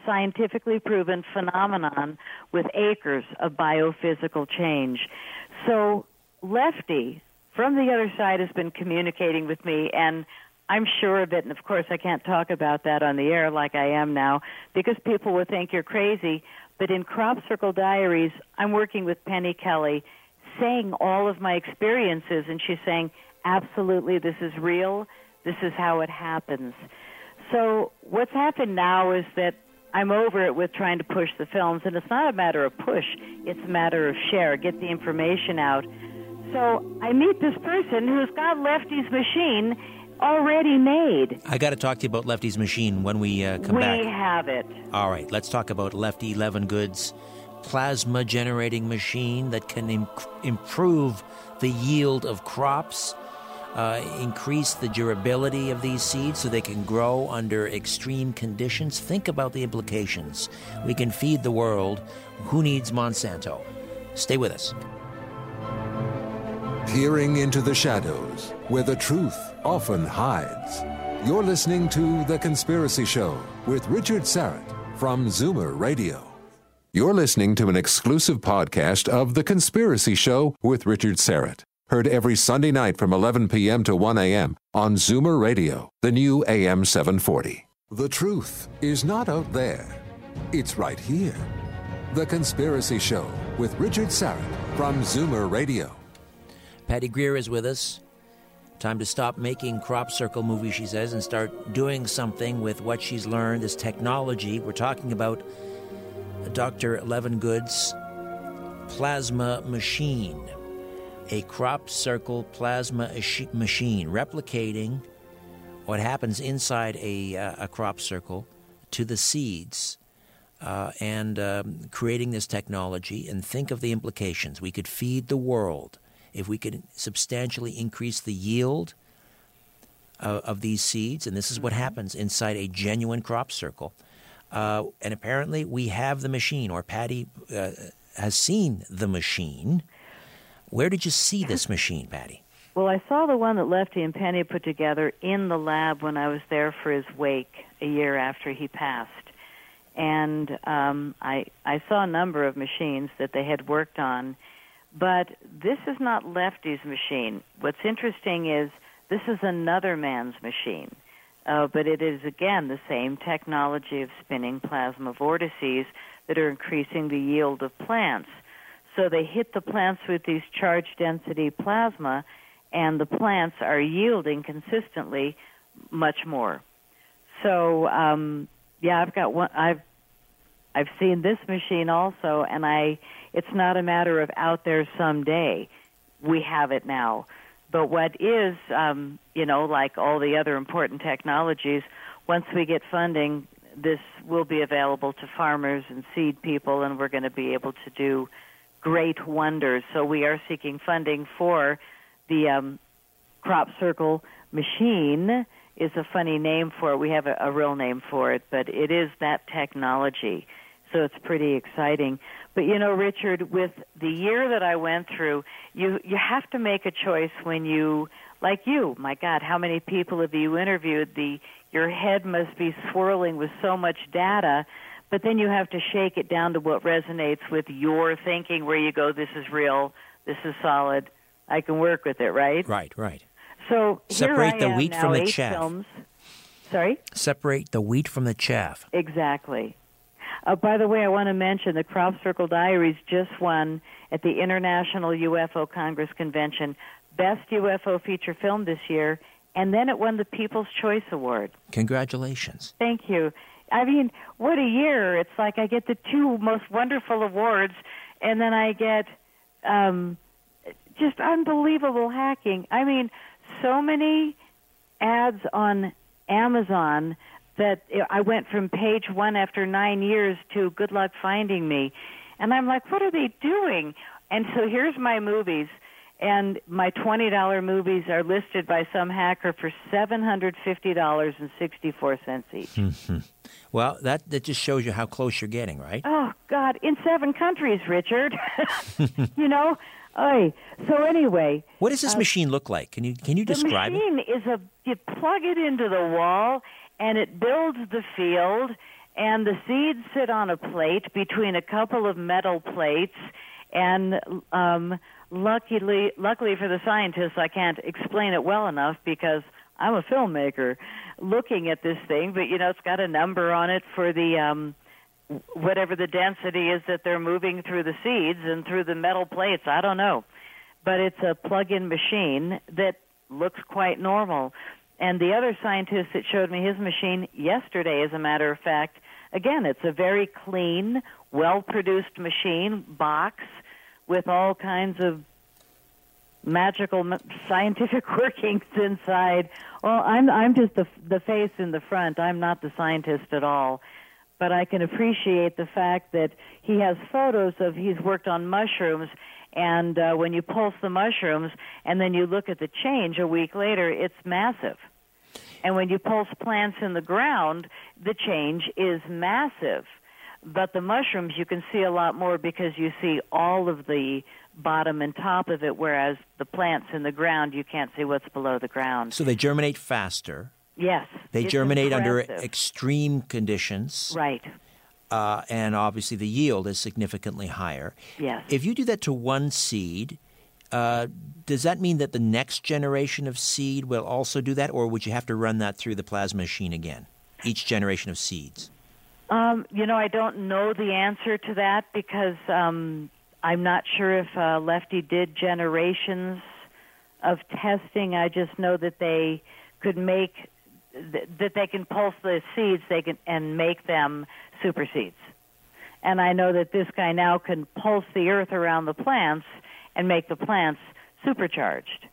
S6: scientifically proven phenomenon with acres of biophysical change. So Lefty, from the other side, has been communicating with me, and I'm sure of it, and of course I can't talk about that on the air like I am now because people will think you're crazy, but in Crop Circle Diaries, I'm working with Penny Kelly, saying all of my experiences, and she's saying, absolutely, this is real, this is how it happens. So what's happened now is that I'm over it with trying to push the films, and it's not a matter of push, it's a matter of share, get the information out. So I meet this person who's got Lefty's machine already made.
S3: I got to talk to you about Lefty's machine when we uh, come
S6: we
S3: back.
S6: We have it.
S3: All right, let's talk about Lefty Levengood's plasma generating machine that can Im- improve the yield of crops, uh, increase the durability of these seeds so they can grow under extreme conditions. Think about the implications. We can feed the world. Who needs Monsanto? Stay with us.
S1: Peering into the shadows, where the truth often hides. You're listening to The Conspiracy Show with Richard Syrett from Zoomer Radio. You're listening to an exclusive podcast of The Conspiracy Show with Richard Syrett. Heard every Sunday night from eleven p.m. to one a.m. on Zoomer Radio, the new A M seven forty. The truth is not out there. It's right here. The Conspiracy Show with Richard Syrett from Zoomer Radio.
S3: Patty Greer is with us. Time to stop making crop circle movies, she says, and start doing something with what she's learned, this technology. We're talking about Doctor Levengood's plasma machine, a crop circle plasma machine, replicating what happens inside a, uh, a crop circle to the seeds, uh, and um, creating this technology. And think of the implications. We could feed the world if we could substantially increase the yield uh, of these seeds, and this is what happens inside a genuine crop circle. Uh, and apparently we have the machine, or Patty uh, has seen the machine. Where did you see this machine, Patty?
S6: Well, I saw the one that Lefty and Penny put together in the lab when I was there for his wake a year after he passed. And um, I, I saw a number of machines that they had worked on. But this is not Lefty's machine. What's interesting is this is another man's machine. Uh, but it is, again, the same technology of spinning plasma vortices that are increasing the yield of plants. So they hit the plants with these charge density plasma, and the plants are yielding consistently much more. So, um, yeah, I've got one. I've I've seen this machine also, and I. It's not a matter of out there someday. We have it now. But what is, um, you know, like all the other important technologies, once we get funding, this will be available to farmers and seed people, and we're going to be able to do great wonders. So we are seeking funding for the um, crop circle machine. Is a funny name for it. We have a, a real name for it, but it is that technology. So it's pretty exciting. But, you know, Richard, with the year that I went through, you you have to make a choice when you, like you, my God, how many people have you interviewed? The your head must be swirling with so much data, but then you have to shake it down to what resonates with your thinking, where you go, this is real, this is solid, I can work with it, right?
S3: Right, right.
S6: So
S3: Separate
S6: here I
S3: the
S6: am
S3: wheat
S6: now,
S3: from the
S6: eight
S3: chaff.
S6: Films. Sorry?
S3: Separate the wheat from the chaff.
S6: Exactly. Uh, by the way, I want to mention the Crop Circle Diaries just won at the International U F O Congress Convention Best U F O Feature Film this year, and then it won the People's Choice Award.
S3: Congratulations.
S6: Thank you. I mean, what a year. It's like I get the two most wonderful awards, and then I get um, just unbelievable hacking. I mean, so many ads on Amazon that I went from page one after nine years to good luck finding me. And I'm like, what are they doing? And so here's my movies. And my twenty dollars movies are listed by some hacker for seven hundred fifty dollars and sixty-four cents each.
S3: Mm-hmm. Well, that, that just shows you how close you're getting, right?
S6: Oh, God, in seven countries, Richard. You know? Oy. So anyway.
S3: What does this uh, machine look like? Can you can you describe it?
S6: The machine
S3: it?
S6: is a, you plug it into the wall, and it builds the field, And the seeds sit on a plate between a couple of metal plates, and um, luckily, luckily for the scientists, I can't explain it well enough because I'm a filmmaker looking at this thing, but, you know, it's got a number on it for the um, whatever the density is that they're moving through the seeds and through the metal plates. I don't know. But it's a plug-in machine that looks quite normal. And the other scientist that showed me his machine yesterday, as a matter of fact, again, it's a very clean, well-produced machine, box, with all kinds of magical scientific workings inside. Well, I'm I'm just the the face in the front. I'm not the scientist at all. But I can appreciate the fact that he has photos of, he's worked on mushrooms, and uh, when you pulse the mushrooms and then you look at the change a week later, it's massive. And when you pulse plants in the ground, the change is massive. But the mushrooms, you can see a lot more because you see all of the bottom and top of it, whereas the plants in the ground, you can't see what's below the ground.
S3: So they germinate faster.
S6: Yes.
S3: They germinate
S6: impressive.
S3: under extreme conditions.
S6: Right.
S3: Uh, and obviously the yield is significantly higher.
S6: Yes.
S3: If you do that to one seed, uh, does that mean that the next generation of seed will also do that, or would you have to run that through the plasma machine again, each generation of seeds?
S6: Um, you know, I don't know the answer to that because um, I'm not sure if uh, Lefty did generations of testing. I just know that they could make th- that they can pulse the seeds, they can and make them super seeds. And I know that this guy now can pulse the earth around the plants and make the plants supercharged.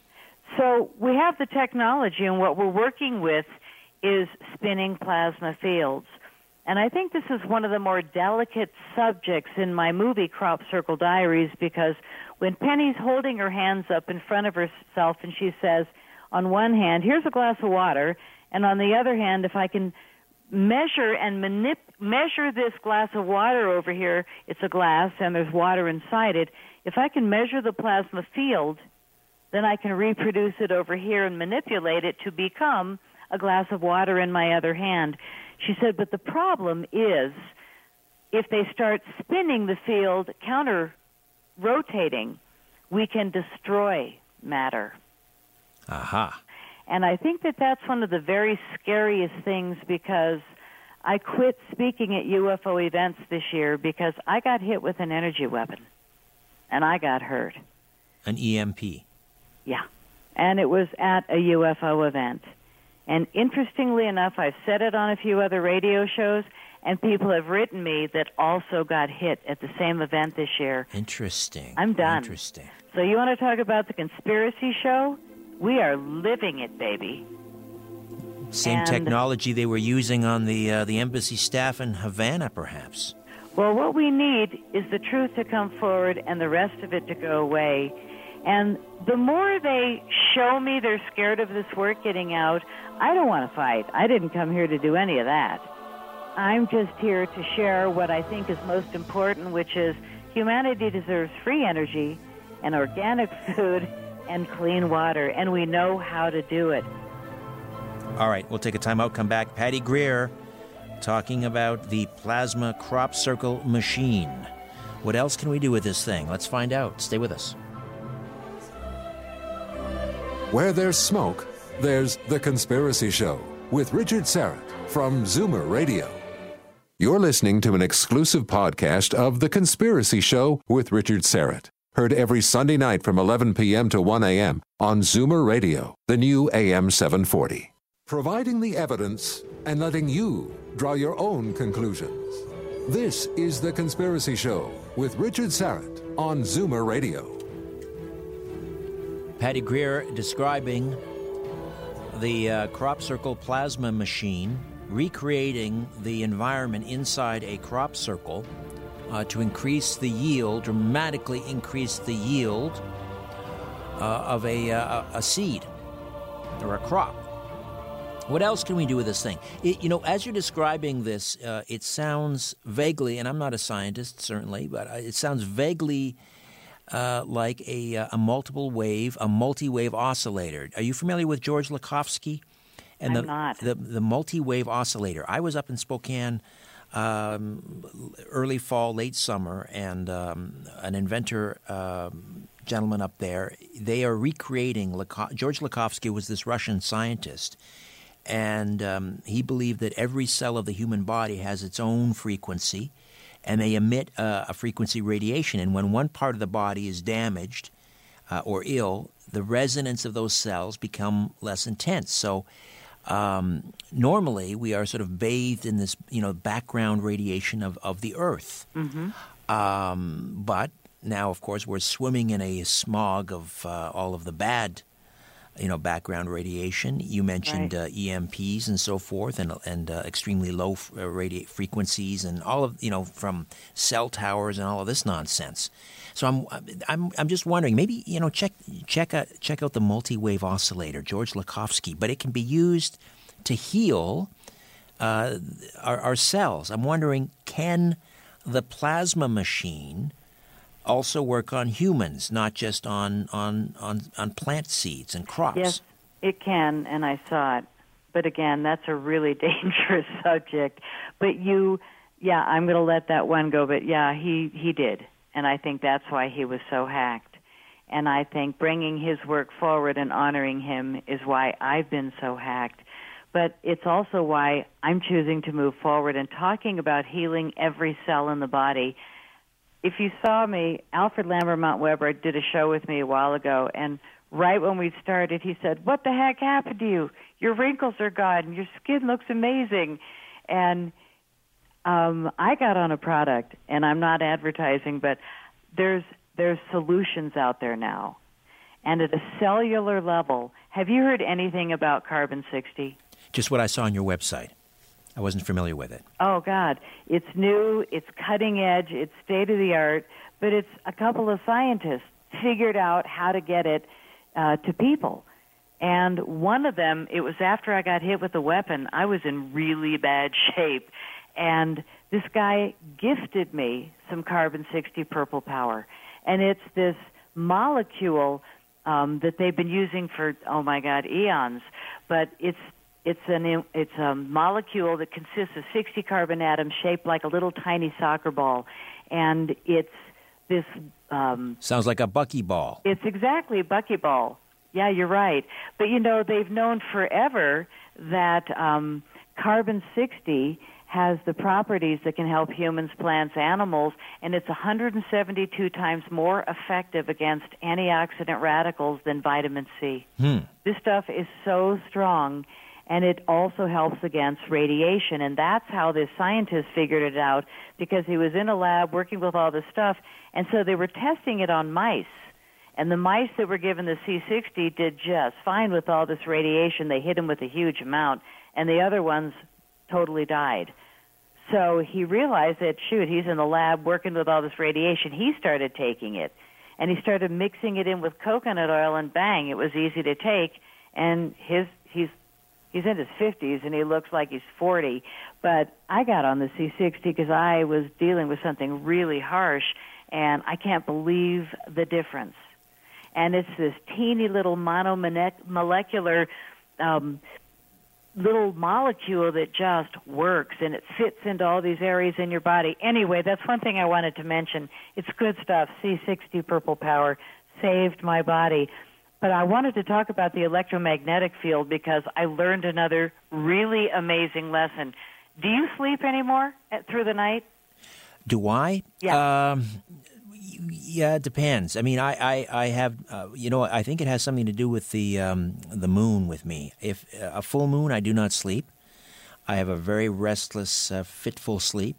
S6: So we have the technology, and what we're working with is spinning plasma fields. And I think this is one of the more delicate subjects in my movie Crop Circle Diaries, because when Penny's holding her hands up in front of herself and she says, on one hand, here's a glass of water, and on the other hand, if I can measure and manip- measure this glass of water over here, it's a glass and there's water inside it. If I can measure the plasma field, then I can reproduce it over here and manipulate it to become a glass of water in my other hand. She said, but the problem is if they start spinning the field, counter-rotating, we can destroy matter.
S3: Aha.
S6: And I think that that's one of the very scariest things, because I quit speaking at U F O events this year because I got hit with an energy weapon, and I got hurt.
S3: An E M P.
S6: Yeah. And it was at a U F O event. And interestingly enough, I've said it on a few other radio shows, and people have written me that also got hit at the same event this year.
S3: Interesting.
S6: I'm done.
S3: Interesting.
S6: So you want to talk about the conspiracy show? We are living it, baby.
S3: Same
S6: And-
S3: technology they were using on the uh, the embassy staff in Havana, perhaps.
S6: Well, what we need is the truth to come forward and the rest of it to go away. And the more they show me they're scared of this work getting out, I don't want to fight. I didn't come here to do any of that. I'm just here to share what I think is most important, which is humanity deserves free energy and organic food and clean water, and we know how to do it.
S3: All right, we'll take a time out, come back. Patty Greer talking about the plasma crop circle machine. What else can we do with this thing? Let's find out. Stay with us.
S1: Where there's smoke, there's The Conspiracy Show with Richard Syrett from Zoomer Radio. You're listening to an exclusive podcast of The Conspiracy Show with Richard Syrett. Heard every Sunday night from eleven p.m. to one a.m. on Zoomer Radio, the new A M seven forty. Providing the evidence and letting you draw your own conclusions. This is The Conspiracy Show with Richard Syrett on Zoomer Radio.
S3: Patty Greer describing the uh, crop circle plasma machine, recreating the environment inside a crop circle uh, to increase the yield, dramatically increase the yield uh, of a, uh, a seed or a crop. What else can we do with this thing? It, you know, as you're describing this, uh, it sounds vaguely, and I'm not a scientist, certainly, but it sounds vaguely uh, like a, a multiple wave, a multi-wave oscillator. Are you familiar with George Lakhovsky And
S6: I'm
S3: the,
S6: not.
S3: the the multi-wave oscillator. I was up in Spokane um, early fall, late summer, and um, an inventor um, gentleman up there, they are recreating, Lako- George Lakhovsky was this Russian scientist, and um, he believed that every cell of the human body has its own frequency, and they emit uh, a frequency radiation, and when one part of the body is damaged uh, or ill, the resonance of those cells become less intense. So um, normally we are sort of bathed in this, you know, background radiation of, of the earth.
S6: Mm-hmm.
S3: Um, but now, of course, we're swimming in a smog of uh, all of the bad, you know, background radiation. You mentioned
S6: Right.
S3: uh, E M Ps and so forth, and and uh, extremely low f- uh, radi- frequencies, and all of, you know, from cell towers and all of this nonsense. So I'm I'm I'm just wondering, maybe, you know, check check out check out the multi-wave oscillator, George Lakhovsky, but it can be used to heal uh, our, our cells. I'm wondering, can the plasma machine also work on humans, not just on on, on, on plant seeds and crops?
S6: Yes, it can, and I saw it. But again, that's a really dangerous subject. But you, yeah, I'm going to let that one go. But yeah, he, he did. And I think that's why he was so hacked. And I think bringing his work forward and honoring him is why I've been so hacked. But it's also why I'm choosing to move forward and talking about healing every cell in the body. If you saw me, Alfred Lambert Mount-Weber did a show with me a while ago, and right when we started, he said, "What the heck happened to you? Your wrinkles are gone. Your skin looks amazing." And um, I got on a product, and I'm not advertising, but there's there's solutions out there now. And at a cellular level, have you heard anything about carbon sixty?
S3: Just what I saw on your website. I wasn't familiar with it.
S6: Oh, God. It's new, it's cutting edge, it's state-of-the-art, but it's a couple of scientists figured out how to get it uh, to people. And one of them, it was after I got hit with the weapon, I was in really bad shape. And this guy gifted me some carbon sixty Purple Power. And it's this molecule um, that they've been using for, oh, my God, eons. But it's It's an it's a molecule that consists of sixty carbon atoms shaped like a little tiny soccer ball, and it's this. Um,
S3: Sounds like a buckyball.
S6: It's exactly a buckyball. Yeah, you're right. But you know, they've known forever that um, carbon sixty has the properties that can help humans, plants, animals, and it's one hundred seventy-two times more effective against antioxidant radicals than vitamin C.
S3: Hmm.
S6: This stuff is so strong. And it also helps against radiation. And that's how this scientist figured it out, because he was in a lab working with all this stuff. And so they were testing it on mice. And the mice that were given the C sixty did just fine with all this radiation. They hit him with a huge amount. And the other ones totally died. So he realized that, shoot, he's in the lab working with all this radiation. He started taking it. And he started mixing it in with coconut oil, and bang, it was easy to take. And his he's He's in his fifties, and he looks like he's forty. But I got on the C sixty because I was dealing with something really harsh, and I can't believe the difference. And it's this teeny little monomolecular um, little molecule that just works, and it fits into all these areas in your body. Anyway, that's one thing I wanted to mention. It's good stuff. C sixty Purple Power saved my body. But I wanted to talk about the electromagnetic field because I learned another really amazing lesson. Do you sleep anymore at, through the night?
S3: Do I?
S6: Yeah.
S3: Um, yeah, it depends. I mean, I, I, I have, uh, you know, I think it has something to do with the um, the moon with me. If uh, a full moon, I do not sleep. I have a very restless, uh, fitful sleep.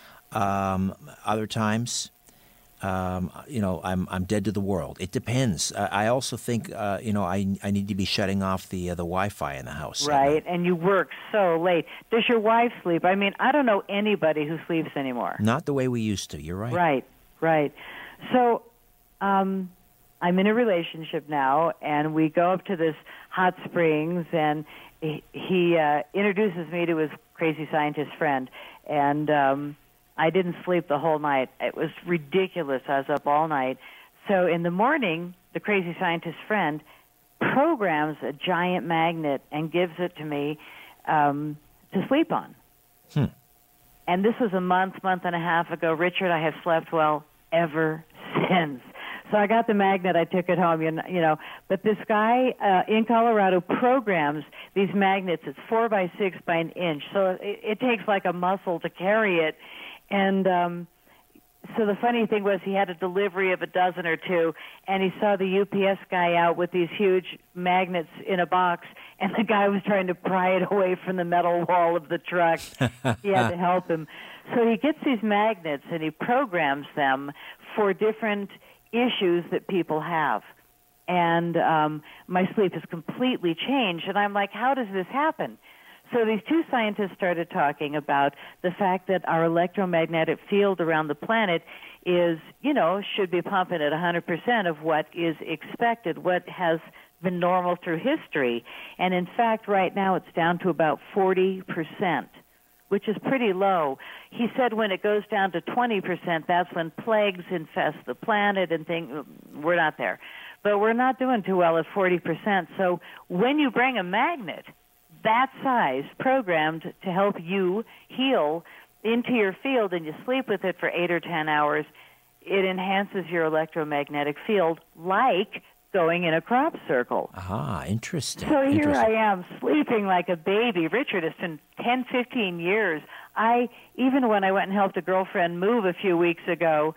S3: Um, other times, Um, you know, I'm I'm dead to the world. It depends. I, I also think, uh, you know, I I need to be shutting off the uh, the Wi-Fi in the house.
S6: Right, and you work so late. Does your wife sleep? I mean, I don't know anybody who sleeps anymore.
S3: Not the way we used to. You're right.
S6: Right, right. So, um, I'm in a relationship now, and we go up to this hot springs, and he, he uh, introduces me to his crazy scientist friend, and um, I didn't sleep the whole night. It was ridiculous. I was up all night. So in the morning, the crazy scientist friend programs a giant magnet and gives it to me um, to sleep on.
S3: Hmm.
S6: And this was a month, month and a half ago. Richard, I have slept well ever since. So I got the magnet. I took it home, you know. But this guy uh, in Colorado programs these magnets. It's four by six by an inch. So it, it takes like a muscle to carry it. And um, so the funny thing was he had a delivery of a dozen or two, and he saw the U P S guy out with these huge magnets in a box, and the guy was trying to pry it away from the metal wall of the truck. He had to help him. So he gets these magnets, and he programs them for different issues that people have. And um, my sleep has completely changed. And I'm like, how does this happen? So these two scientists started talking about the fact that our electromagnetic field around the planet is, you know, should be pumping at one hundred percent of what is expected, what has been normal through history. And in fact, right now it's down to about forty percent, which is pretty low. He said when it goes down to twenty percent, that's when plagues infest the planet and things. We're not there. But we're not doing too well at forty percent. So when you bring a magnet that size programmed to help you heal into your field and you sleep with it for eight or ten hours, it enhances your electromagnetic field like going in a crop circle.
S3: Ah, interesting.
S6: So here
S3: interesting.
S6: I am sleeping like a baby. Richard, it's been ten, fifteen years. I, even when I went and helped a girlfriend move a few weeks ago,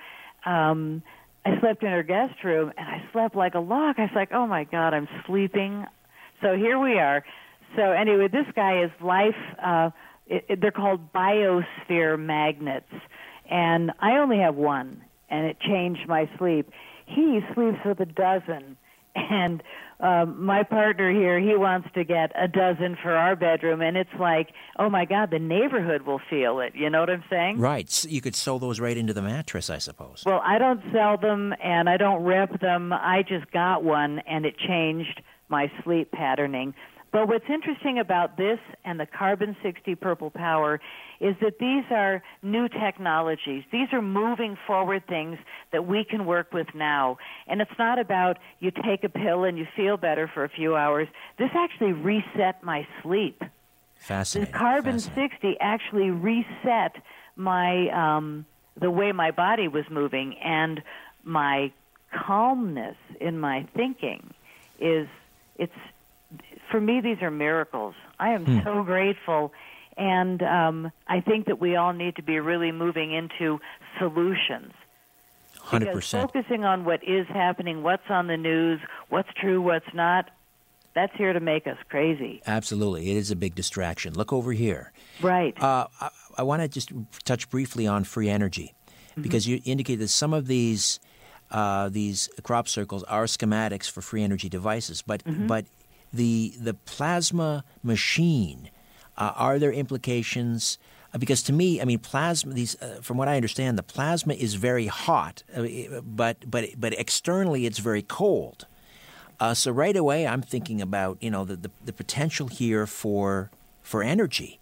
S6: um, I slept in her guest room, and I slept like a log. I was like, oh, my God, I'm sleeping. So here we are. So anyway, this guy is life, uh, it, it, they're called biosphere magnets, and I only have one, and it changed my sleep. He sleeps with a dozen, and um, my partner here, he wants to get a dozen for our bedroom, and it's like, oh, my God, the neighborhood will feel it. You know what I'm saying?
S3: Right. So you could sew those right into the mattress, I suppose.
S6: Well, I don't sell them, and I don't rep them. I just got one, and it changed my sleep patterning. But what's interesting about this and the Carbon sixty Purple Power is that these are new technologies. These are moving forward things that we can work with now. And it's not about you take a pill and you feel better for a few hours. This actually reset my sleep.
S3: Fascinating.
S6: The Carbon
S3: Fascinating.
S6: sixty actually reset my um, the way my body was moving, and my calmness in my thinking is it's. For me, these are miracles. I am
S3: hmm.
S6: so grateful, and um, I think that we all need to be really moving into solutions.
S3: one hundred percent.
S6: Because focusing on what is happening, what's on the news, what's true, what's not, that's here to make us crazy.
S3: Absolutely. It is a big distraction. Look over here.
S6: Right.
S3: Uh, I, I want to just touch briefly on free energy, mm-hmm. because you indicated that some of these uh, these crop circles are schematics for free energy devices, but mm-hmm. but The the plasma machine, uh, are there implications? Uh, because to me, I mean, plasma. These, uh, from what I understand, the plasma is very hot, uh, but but but externally it's very cold. Uh, so right away, I'm thinking about you know the, the, the potential here for for energy.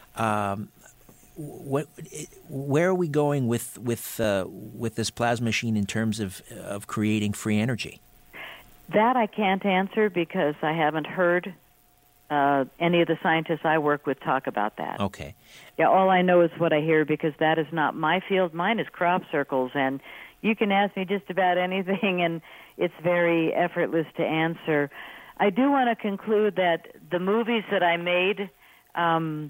S3: Um, what, where are we going with with uh, with this plasma machine in terms of of creating free energy?
S6: That I can't answer because I haven't heard uh, any of the scientists I work with talk about that.
S3: Okay.
S6: Yeah, all I know is what I hear because that is not my field. Mine is crop circles, and you can ask me just about anything, and it's very effortless to answer. I do want to conclude that the movies that I made um,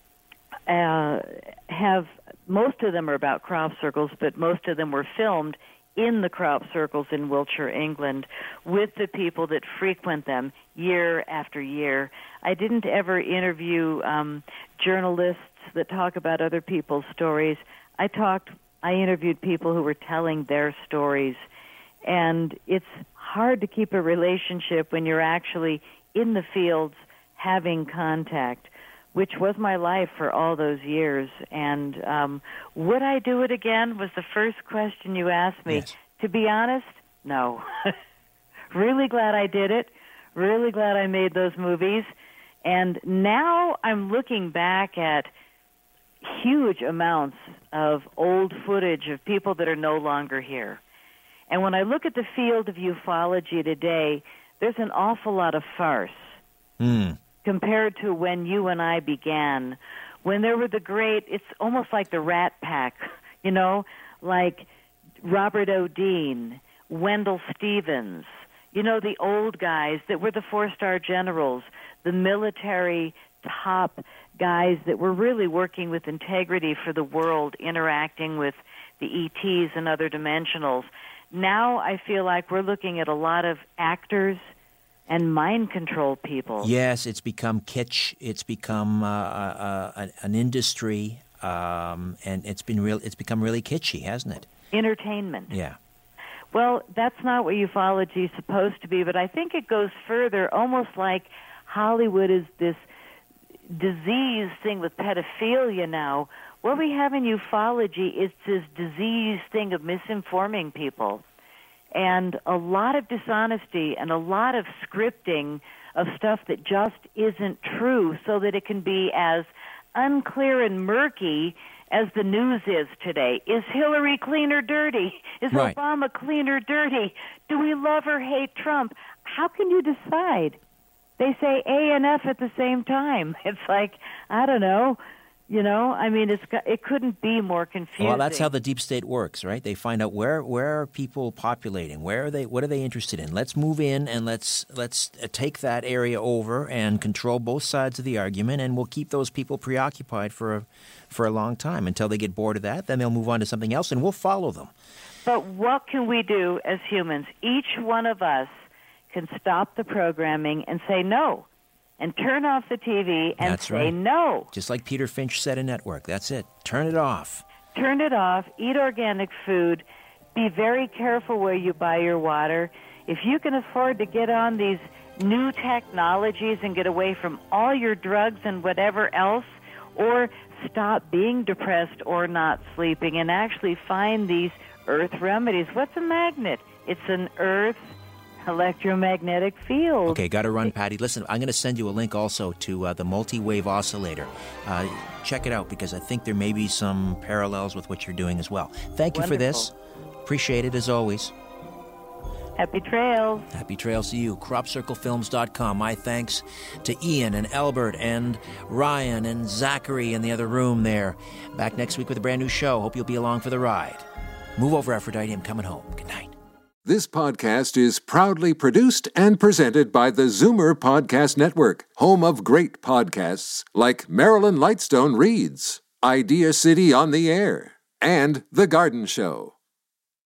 S6: uh, have, most of them are about crop circles, but most of them were filmed in the crop circles in Wiltshire, England, with the people that frequent them year after year. I didn't ever interview um, journalists that talk about other people's stories. I talked, I interviewed people who were telling their stories, and it's hard to keep a relationship when you're actually in the fields having contact, which was my life for all those years. And um, would I do it again was the first question you asked me.
S3: Yes.
S6: To be honest, no. Really glad I did it. Really glad I made those movies. And now I'm looking back at huge amounts of old footage of people that are no longer here. And when I look at the field of ufology today, there's an awful lot of farce
S3: Mm.
S6: compared to when you and I began, when there were the great, it's almost like the Rat Pack, you know, like Robert O'Dean, Wendell Stevens, you know, the old guys that were the four-star generals, the military top guys that were really working with integrity for the world, interacting with the E Ts and other dimensionals. Now I feel like we're looking at a lot of actors and mind control people.
S3: Yes, it's become kitsch. It's become uh, uh, uh, an industry, um, and it's been real. It's become really kitschy, hasn't it?
S6: Entertainment.
S3: Yeah.
S6: Well, that's not what ufology is supposed to be, but I think it goes further, almost like Hollywood is this disease thing with pedophilia now. What we have in ufology is this disease thing of misinforming people, and a lot of dishonesty and a lot of scripting of stuff that just isn't true, so that it can be as unclear and murky as the news is today. Is Hillary clean or dirty? Is
S3: Right.
S6: Obama clean or dirty? Do we love or hate Trump? How can you decide? They say A and F at the same time. It's like, I don't know. You know, I mean, it's got, it couldn't be more confusing.
S3: Well, that's how the deep state works, right? They find out where where are people populating, where are they, what are they interested in. Let's move in and let's let's take that area over and control both sides of the argument, and we'll keep those people preoccupied for a, for a long time until they get bored of that. Then they'll move on to something else, and we'll follow them.
S6: But what can we do as humans? Each one of us can stop the programming and say no, and turn off the T V and
S3: That's
S6: say
S3: right.
S6: no.
S3: Just like Peter Finch said in Network. That's it. Turn it off.
S6: Turn it off. Eat organic food. Be very careful where you buy your water. If you can afford to get on these new technologies and get away from all your drugs and whatever else, or stop being depressed or not sleeping and actually find these earth remedies. What's a magnet? It's an earth electromagnetic field.
S3: Okay, got to run, Patty. Listen, I'm going to send you a link also to uh, the multi-wave oscillator. Uh, check it out, because I think there may be some parallels with what you're doing as well. Thank you for this. Appreciate it, as always.
S6: Happy trails.
S3: Happy trails to you. crop circle films dot com. My thanks to Ian and Albert and Ryan and Zachary in the other room there. Back next week with a brand new show. Hope you'll be along for the ride. Move over, Aphrodite. I'm coming home. Good night.
S1: This podcast is proudly produced and presented by the Zoomer Podcast Network, home of great podcasts like Marilyn Lightstone Reads, Idea City on the Air, and The Garden Show.